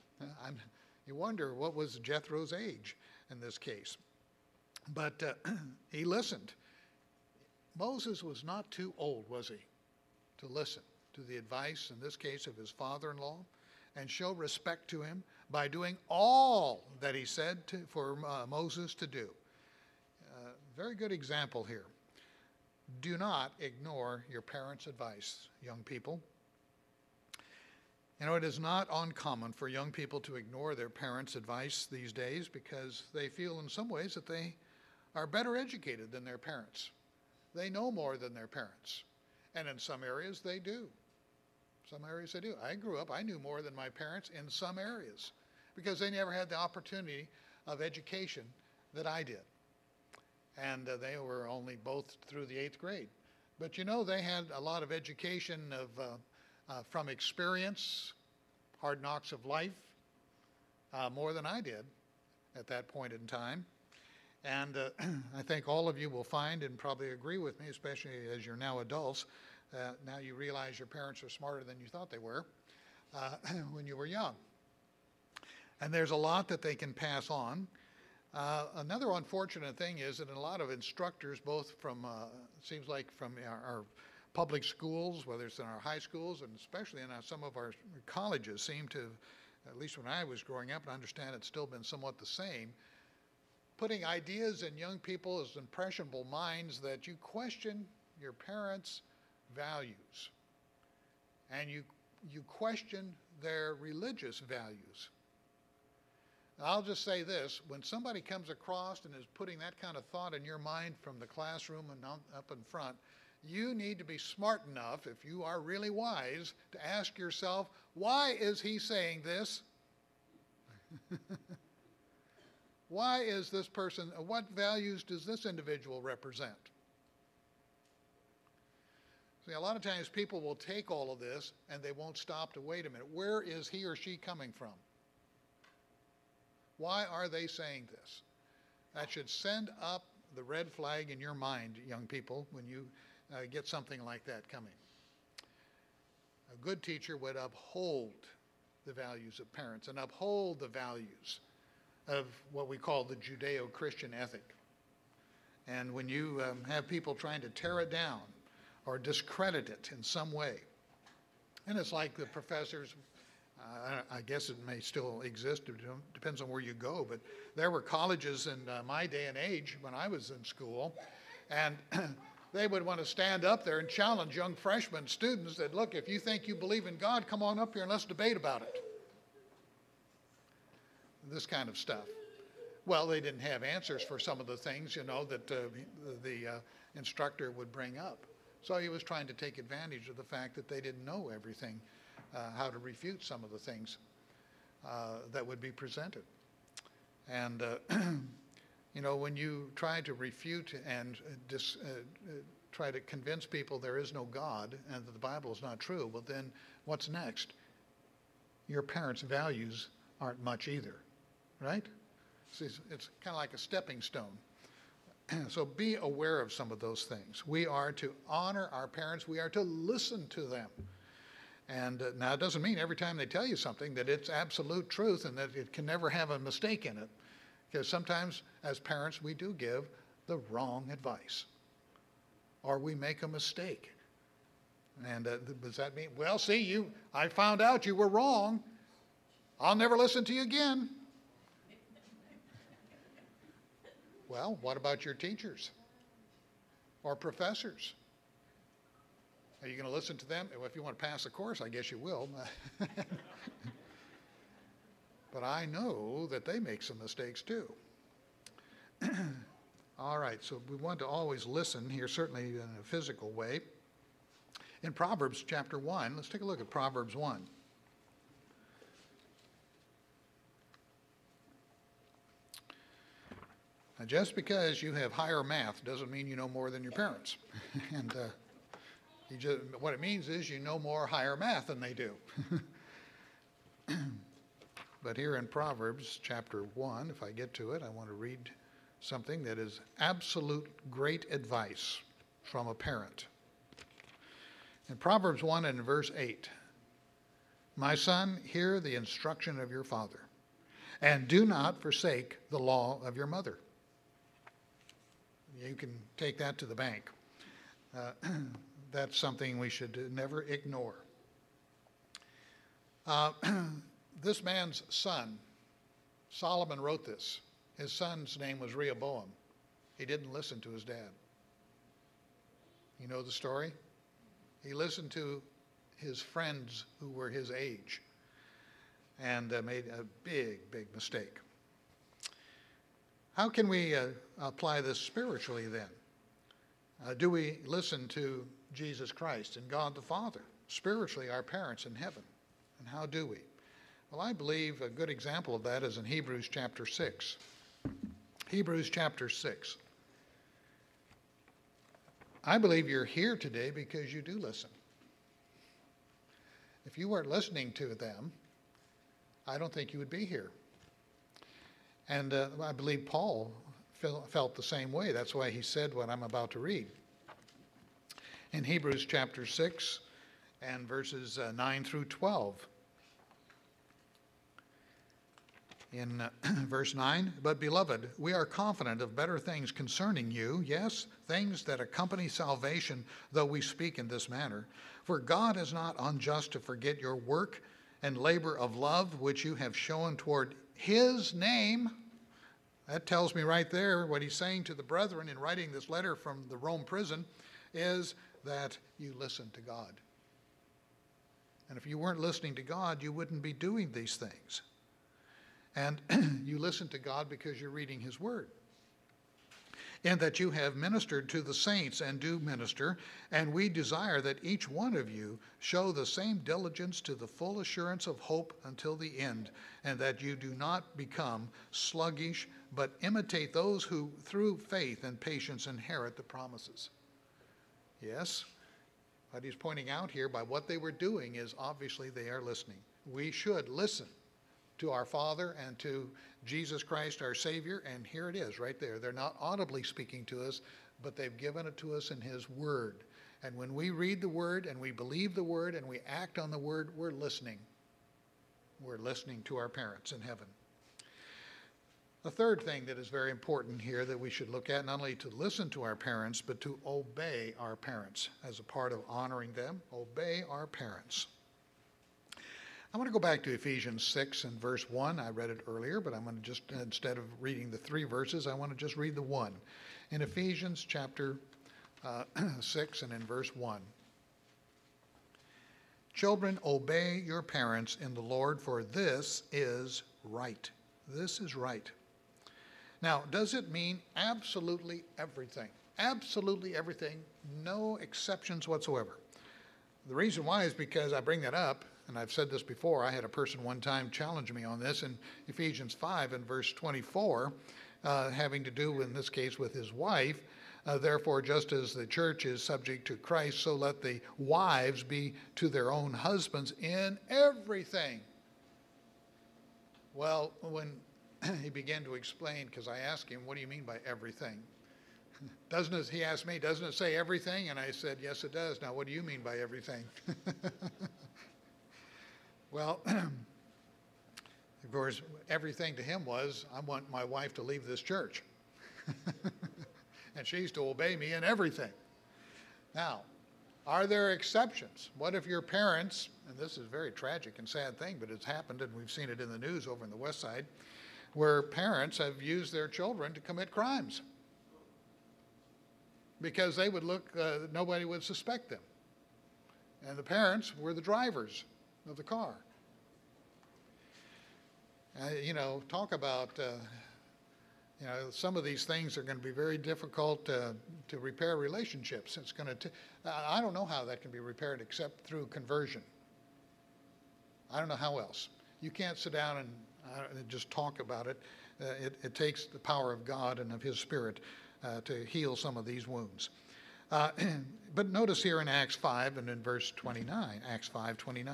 you wonder what was Jethro's age in this case. But he listened. Moses was not too old, was he, to listen to the advice, in this case, of his father-in-law, and show respect to him by doing all that he said for Moses to do. Very good example here. Do not ignore your parents' advice, young people. You know, it is not uncommon for young people to ignore their parents' advice these days because they feel in some ways that they are better educated than their parents. They know more than their parents. And in some areas they do. Some areas they do. I grew up, I knew more than my parents in some areas because they never had the opportunity of education that I did. And they were only both through the 8th grade. But you know, they had a lot of education from experience, hard knocks of life, more than I did at that point in time. And I think all of you will find and probably agree with me, especially as you're now adults, now you realize your parents are smarter than you thought they were when you were young. And there's a lot that they can pass on. Another unfortunate thing is that a lot of instructors, both from, it seems like from our public schools, whether it's in our high schools and especially in some of our colleges, seem to, at least when I was growing up, and I understand it's still been somewhat the same, putting ideas in young people's impressionable minds that you question your parents' values and you question their religious values. I'll just say this, when somebody comes across and is putting that kind of thought in your mind from the classroom and up in front, you need to be smart enough, if you are really wise, to ask yourself, why is he saying this? Why is this person, what values does this individual represent? See, a lot of times people will take all of this and they won't stop to wait a minute. Where is he or she coming from? Why are they saying this? That should send up the red flag in your mind, young people, when you get something like that coming. A good teacher would uphold the values of parents and uphold the values of what we call the Judeo-Christian ethic. And when you have people trying to tear it down or discredit it in some way, and it's like the professors, I guess it may still exist, it depends on where you go, but there were colleges in my day and age when I was in school, and they would want to stand up there and challenge young freshmen students that, look, if you think you believe in God, come on up here and let's debate about it. This kind of stuff. Well, they didn't have answers for some of the things, you know, that the instructor would bring up. So he was trying to take advantage of the fact that they didn't know everything, how to refute some of the things that would be presented. And, you know, when you try to refute and try to convince people there is no God and that the Bible is not true, well, then what's next? Your parents' values aren't much either, right? It's kind of like a stepping stone. So be aware of some of those things. We are to honor our parents. We are to listen to them. And now it doesn't mean every time they tell you something that it's absolute truth and that it can never have a mistake in it. Because sometimes as parents we do give the wrong advice, or we make a mistake. And does that mean, well, see, I found out you were wrong. I'll never listen to you again. Well, what about your teachers or professors? Are you going to listen to them? Well, if you want to pass the course, I guess you will. But I know that they make some mistakes too. All right, so we want to always listen here, certainly in a physical way. In Proverbs chapter 1, let's take a look at Proverbs 1. Now, just because you have higher math doesn't mean you know more than your parents. And what it means is you know more higher math than they do. But here in Proverbs chapter 1, if I get to it, I want to read something that is absolute great advice from a parent. In Proverbs 1 and verse 8, "My son, hear the instruction of your father, and do not forsake the law of your mother." You can take that to the bank. That's something we should never ignore. This man's son, Solomon wrote this. His son's name was Rehoboam. He didn't listen to his dad. You know the story? He listened to his friends who were his age and made a big, big mistake. How can we apply this spiritually then? Do we listen to Jesus Christ and God the Father, spiritually our parents in heaven? And how do we? Well, I believe a good example of that is in Hebrews chapter 6. Hebrews chapter 6. I believe you're here today because you do listen. If you weren't listening to them, I don't think you would be here. And I believe Paul felt the same way. That's why he said what I'm about to read. In Hebrews chapter 6 and verses 9 through 12. In verse 9, "But beloved, we are confident of better things concerning you, yes, things that accompany salvation, though we speak in this manner. For God is not unjust to forget your work and labor of love, which you have shown toward his name." That tells me right there what he's saying to the brethren in writing this letter from the Rome prison is that you listen to God. And if you weren't listening to God, you wouldn't be doing these things. And you listen to God because you're reading his word. And that you have ministered to the saints and do minister, and we desire that each one of you show the same diligence to the full assurance of hope until the end, and that you do not become sluggish, but imitate those who through faith and patience inherit the promises. Yes, what he's pointing out here by what they were doing is obviously they are listening. We should listen to our Father and to Jesus Christ, our Savior, and here it is right there. They're not audibly speaking to us, but they've given it to us in his word. And when we read the word and we believe the word and we act on the word, we're listening. We're listening to our parents in heaven. The third thing that is very important here that we should look at, not only to listen to our parents, but to obey our parents as a part of honoring them. Obey our parents. I want to go back to Ephesians 6 and verse 1. I read it earlier, but I'm going to just, instead of reading the 3 verses, I want to just read the 1. In Ephesians chapter 6 and in verse 1. "Children, obey your parents in the Lord, for this is right." This is right. Now, does it mean absolutely everything? Absolutely everything, no exceptions whatsoever. The reason why is because I bring that up, and I've said this before. I had a person one time challenge me on this in Ephesians 5 and verse 24, having to do, in this case, with his wife. "Therefore, just as the church is subject to Christ, so let the wives be to their own husbands in everything." Well, when he began to explain, because I asked him, "What do you mean by everything?" He asked me, "Doesn't it say everything?" And I said, "Yes, it does. Now, what do you mean by everything?" Well, of course, everything to him was, "I want my wife to leave this church." and she's to obey me in everything. Now, are there exceptions? What if your parents, and this is a very tragic and sad thing, but it's happened and we've seen it in the news over in the West Side, where parents have used their children to commit crimes because they would look, nobody would suspect them. And the parents were the drivers of the car. Talk about, some of these things are going to be very difficult to repair relationships. It's going to, I don't know how that can be repaired except through conversion. I don't know how else. You can't sit down and just talk about it. It takes the power of God and of His Spirit to heal some of these wounds. But notice here in Acts 5 and in verse 29, Acts 5:29.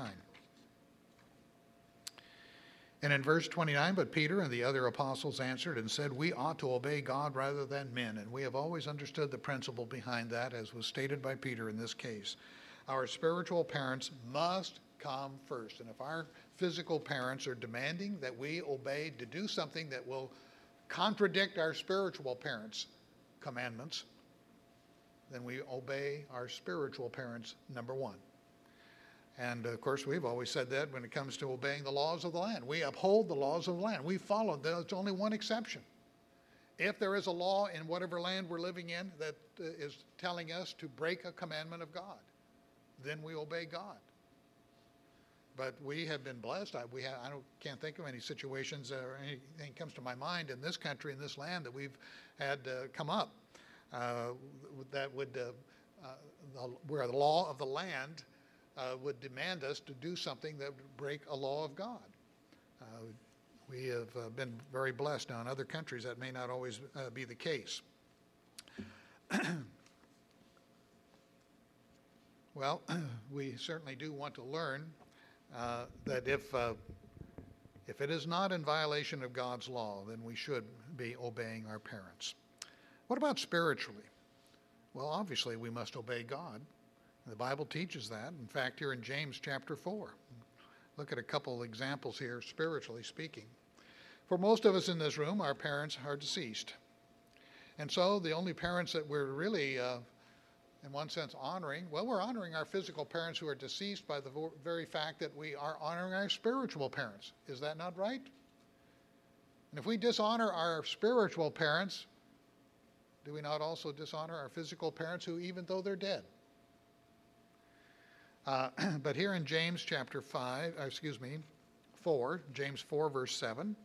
And in verse 29, but Peter and the other apostles answered and said, we ought to obey God rather than men. And we have always understood the principle behind that, as was stated by Peter in this case. Our spiritual parents must come first. And if our physical parents are demanding that we obey to do something that will contradict our spiritual parents' commandments, then we obey our spiritual parents, number one. And of course, we've always said that when it comes to obeying the laws of the land. We uphold the laws of the land. We follow. There's only one exception. If there is a law in whatever land we're living in that is telling us to break a commandment of God, then we obey God. But we have been blessed. I can't think of any situations or anything comes to my mind in this country, in this land, that we've had come up that would, where the law of the land would demand us to do something that would break a law of God. We have been very blessed. Now, in other countries, that may not always be the case. Well, we certainly do want to learn that if it is not in violation of God's law, then we should be obeying our parents. What about spiritually? Well, obviously, we must obey God. The Bible teaches that. In fact, here in James chapter 4, look at a couple examples here, spiritually speaking. For most of us in this room, our parents are deceased. And so the only parents that we're really, in one sense, honoring, well, we're honoring our physical parents who are deceased by the very fact that we are honoring our spiritual parents. Is that not right? And if we dishonor our spiritual parents, do we not also dishonor our physical parents who, even though they're dead? But here in James chapter 4, James 4 verse 7.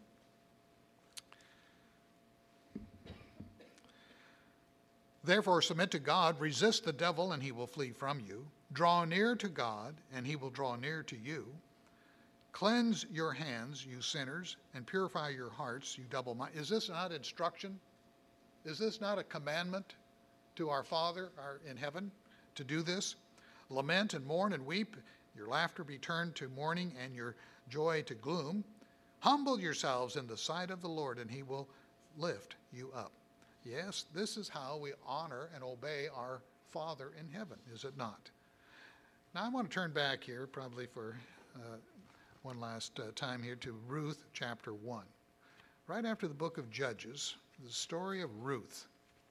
Therefore submit to God, resist the devil, and he will flee from you. Draw near to God, and he will draw near to you. Cleanse your hands, you sinners, and purify your hearts, you double-minded. Is this not instruction? Is this not a commandment to our Father in heaven to do this? Lament and mourn and weep, your laughter be turned to mourning and your joy to gloom. Humble yourselves in the sight of the Lord, and he will lift you up. Yes, this is how we honor and obey our Father in heaven, is it not? Now I want to turn back here, probably for one last time here, to Ruth chapter 1. Right after the book of Judges, the story of Ruth.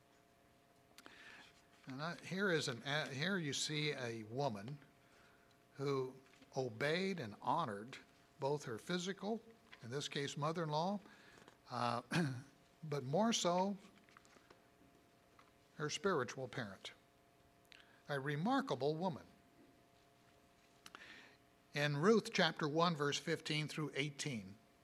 And here you see a woman who obeyed and honored both her physical, in this case mother-in-law, but more so her spiritual parent. A remarkable woman. In Ruth chapter 1 verse 15 through 18,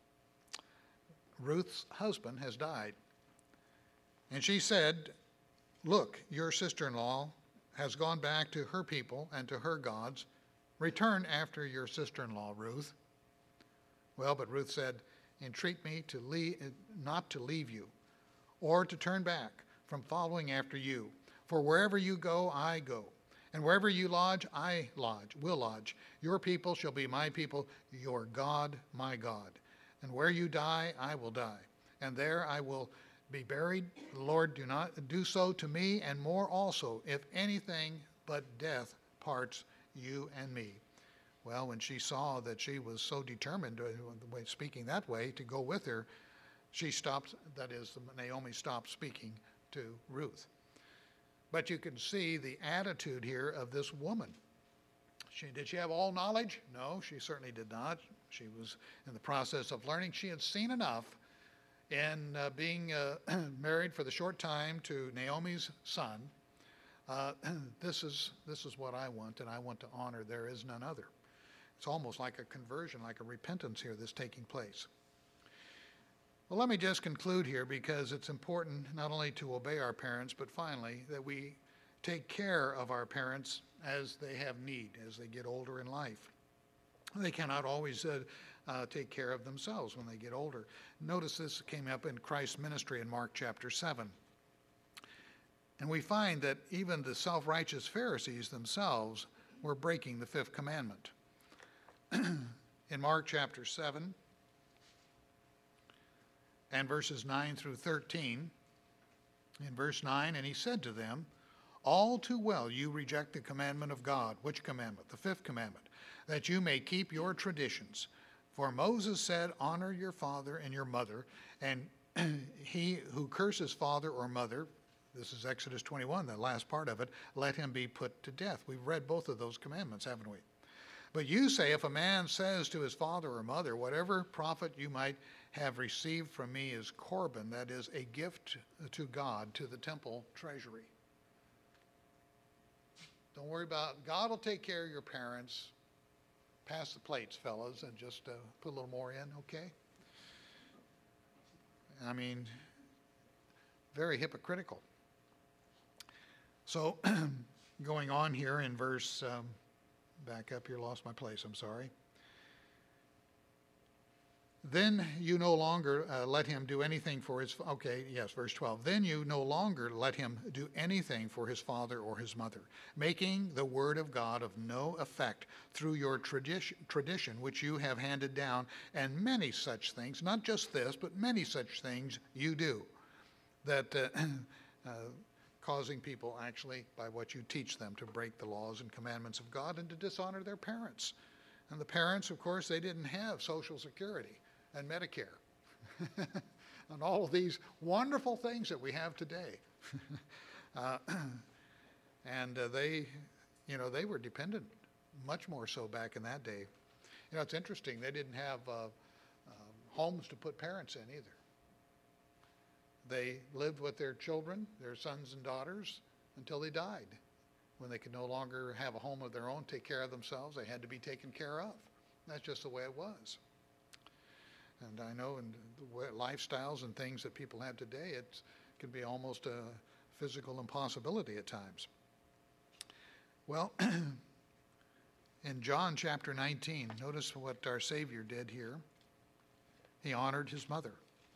Ruth's husband has died. And she said, look, your sister-in-law has gone back to her people and to her gods. Return after your sister-in-law, Ruth. Well, but Ruth said, entreat me not to leave you, or to turn back from following after you. For wherever you go, I go. And wherever you lodge, I will lodge. Your people shall be my people, your God, my God. And where you die, I will die. And there I will be buried. The Lord do not do so to me, and more also, if anything but death parts you and me. Well, when she saw that she was so determined, speaking that way, to go with her, she stopped, that is, Naomi stopped speaking to Ruth. But you can see the attitude here of this woman. Did she have all knowledge? No, she certainly did not. She was in the process of learning. She had seen enough in being married for the short time to Naomi's son. This is what I want, and I want to honor. There is none other. It's almost like a conversion, like a repentance here that's taking place. Well, let me just conclude here, because it's important not only to obey our parents, but finally that we take care of our parents as they have need, as they get older in life. They cannot always take care of themselves when they get older. Notice this came up in Christ's ministry in Mark chapter 7. And we find that even the self-righteous Pharisees themselves were breaking the fifth commandment. In Mark chapter 7 and verses 9 through 13, in verse 9, and he said to them, all too well you reject the commandment of God. Which commandment? The fifth commandment, that you may keep your traditions. For Moses said, honor your father and your mother, and he who curses father or mother, this is Exodus 21, the last part of it, let him be put to death. We've read both of those commandments, haven't we? But you say, if a man says to his father or mother, whatever profit you might have received from me is Corban, that is a gift to God, to the temple treasury. Don't worry about, God will take care of your parents. Pass the plates, fellas, and just put a little more in, okay? I mean, very hypocritical. So, going on here in verse, back up here, lost my place, I'm sorry. Then you no longer let him do anything for his, verse 12. Then you no longer let him do anything for his father or his mother, making the word of God of no effect through your tradition which you have handed down, and many such things, not just this, but many such things you do, that causing people actually, by what you teach them, to break the laws and commandments of God and to dishonor their parents. And the parents, of course, they didn't have Social Security and Medicare and all of these wonderful things that we have today. They were dependent, much more so back in that day. You know, it's interesting, they didn't have homes to put parents in either. They lived with their children, their sons and daughters, until they died. When they could no longer have a home of their own, take care of themselves, they had to be taken care of. That's just the way it was. And I know in the lifestyles and things that people have today, it can be almost a physical impossibility at times. Well, in John chapter 19, notice what our Savior did here. He honored his mother.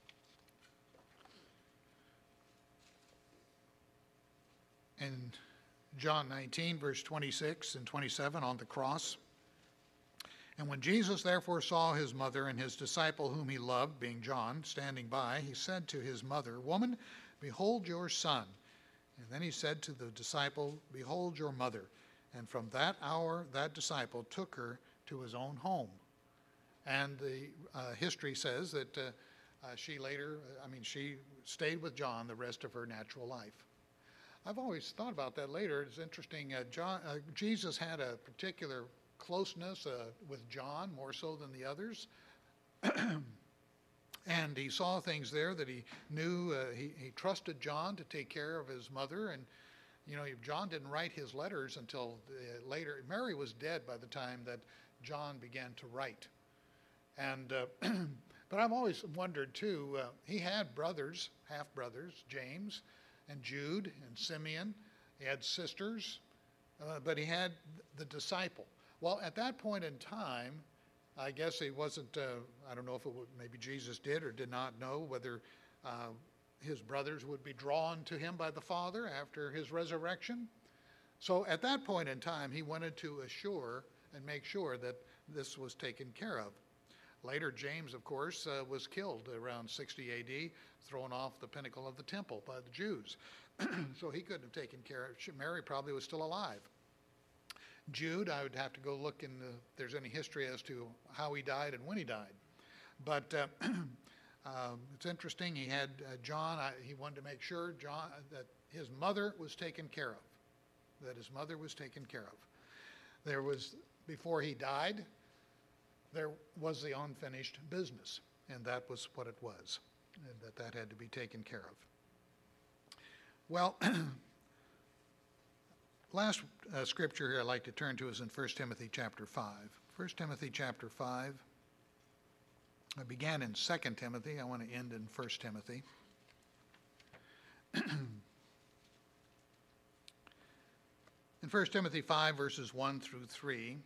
In John 19, verse 26 and 27 on the cross, and when Jesus therefore saw his mother and his disciple whom he loved, being John, standing by, he said to his mother, woman, behold your son. And then he said to the disciple, behold your mother. And from that hour, that disciple took her to his own home. And the history says that she stayed with John the rest of her natural life. I've always thought about that later. It's interesting. Jesus had a particular closeness with John, more so than the others. And he saw things there that he knew. He trusted John to take care of his mother. And, John didn't write his letters until later. Mary was dead by the time that John began to write. And but I've always wondered, too, he had brothers, half-brothers, James and Jude and Simeon. He had sisters, but he had the disciple. Well, at that point in time, I guess he wasn't, I don't know if maybe Jesus did or did not know whether his brothers would be drawn to him by the Father after his resurrection. So at that point in time, he wanted to assure and make sure that this was taken care of. Later, James, of course, was killed around 60 AD, thrown off the pinnacle of the temple by the Jews. So he couldn't have taken care of. Mary probably was still alive. Jude, I would have to go look if there's any history as to how he died and when he died. But it's interesting. He had John. He wanted to make sure that his mother was taken care of. That his mother was taken care of. There was, before he died, there was the unfinished business, and that was what it was, and that had to be taken care of. Well, last scripture here I'd like to turn to is in 1 Timothy chapter 5. 1 Timothy chapter 5. I began in 2 Timothy. I want to end in 1 Timothy. In 1 Timothy 5, verses 1 through 3,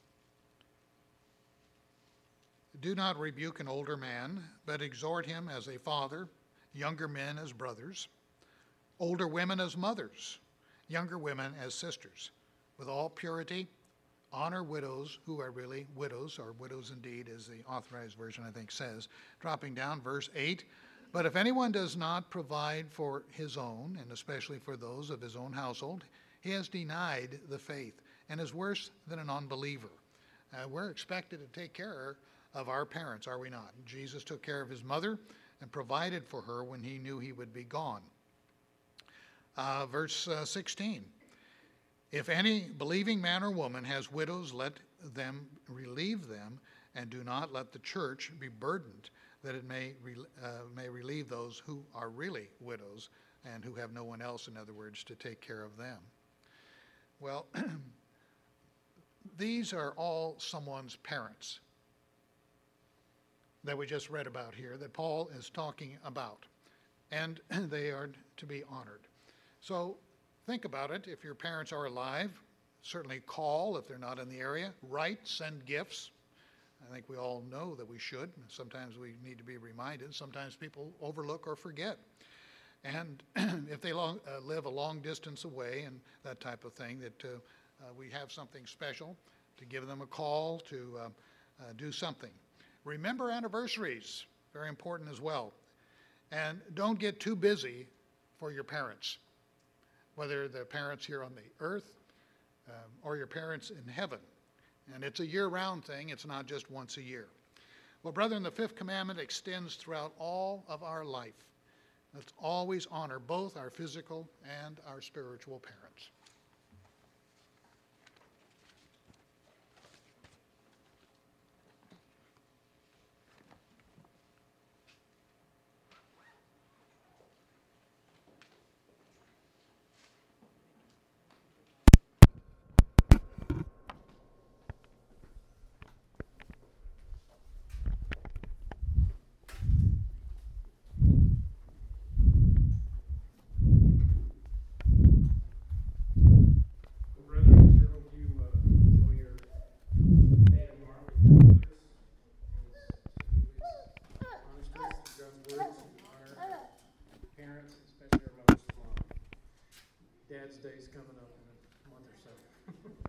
do not rebuke an older man, but exhort him as a father, younger men as brothers, older women as mothers, younger women as sisters. With all purity, honor widows who are really widows, or widows indeed, as the Authorized Version, I think, says. Dropping down, verse 8, but if anyone does not provide for his own, and especially for those of his own household, he has denied the faith and is worse than an unbeliever. We're expected to take care of our parents, are we not? Jesus took care of his mother and provided for her when he knew he would be gone. Verse 16, if any believing man or woman has widows, let them relieve them, and do not let the church be burdened, that it may relieve those who are really widows and who have no one else, in other words, to take care of them. Well, these are all someone's parents that we just read about here, that Paul is talking about, and they are to be honored. So think about it. If your parents are alive, certainly call if they're not in the area. Write, send gifts. I think we all know that we should. Sometimes we need to be reminded. Sometimes people overlook or forget. And if they live a long distance away and that type of thing, that we have something special to give them a call, to do something. Remember anniversaries, very important as well. And don't get too busy for your parents, whether they're parents here on the earth or your parents in heaven. And it's a year-round thing. It's not just once a year. Well, brethren, the fifth commandment extends throughout all of our life. Let's always honor both our physical and our spiritual parents.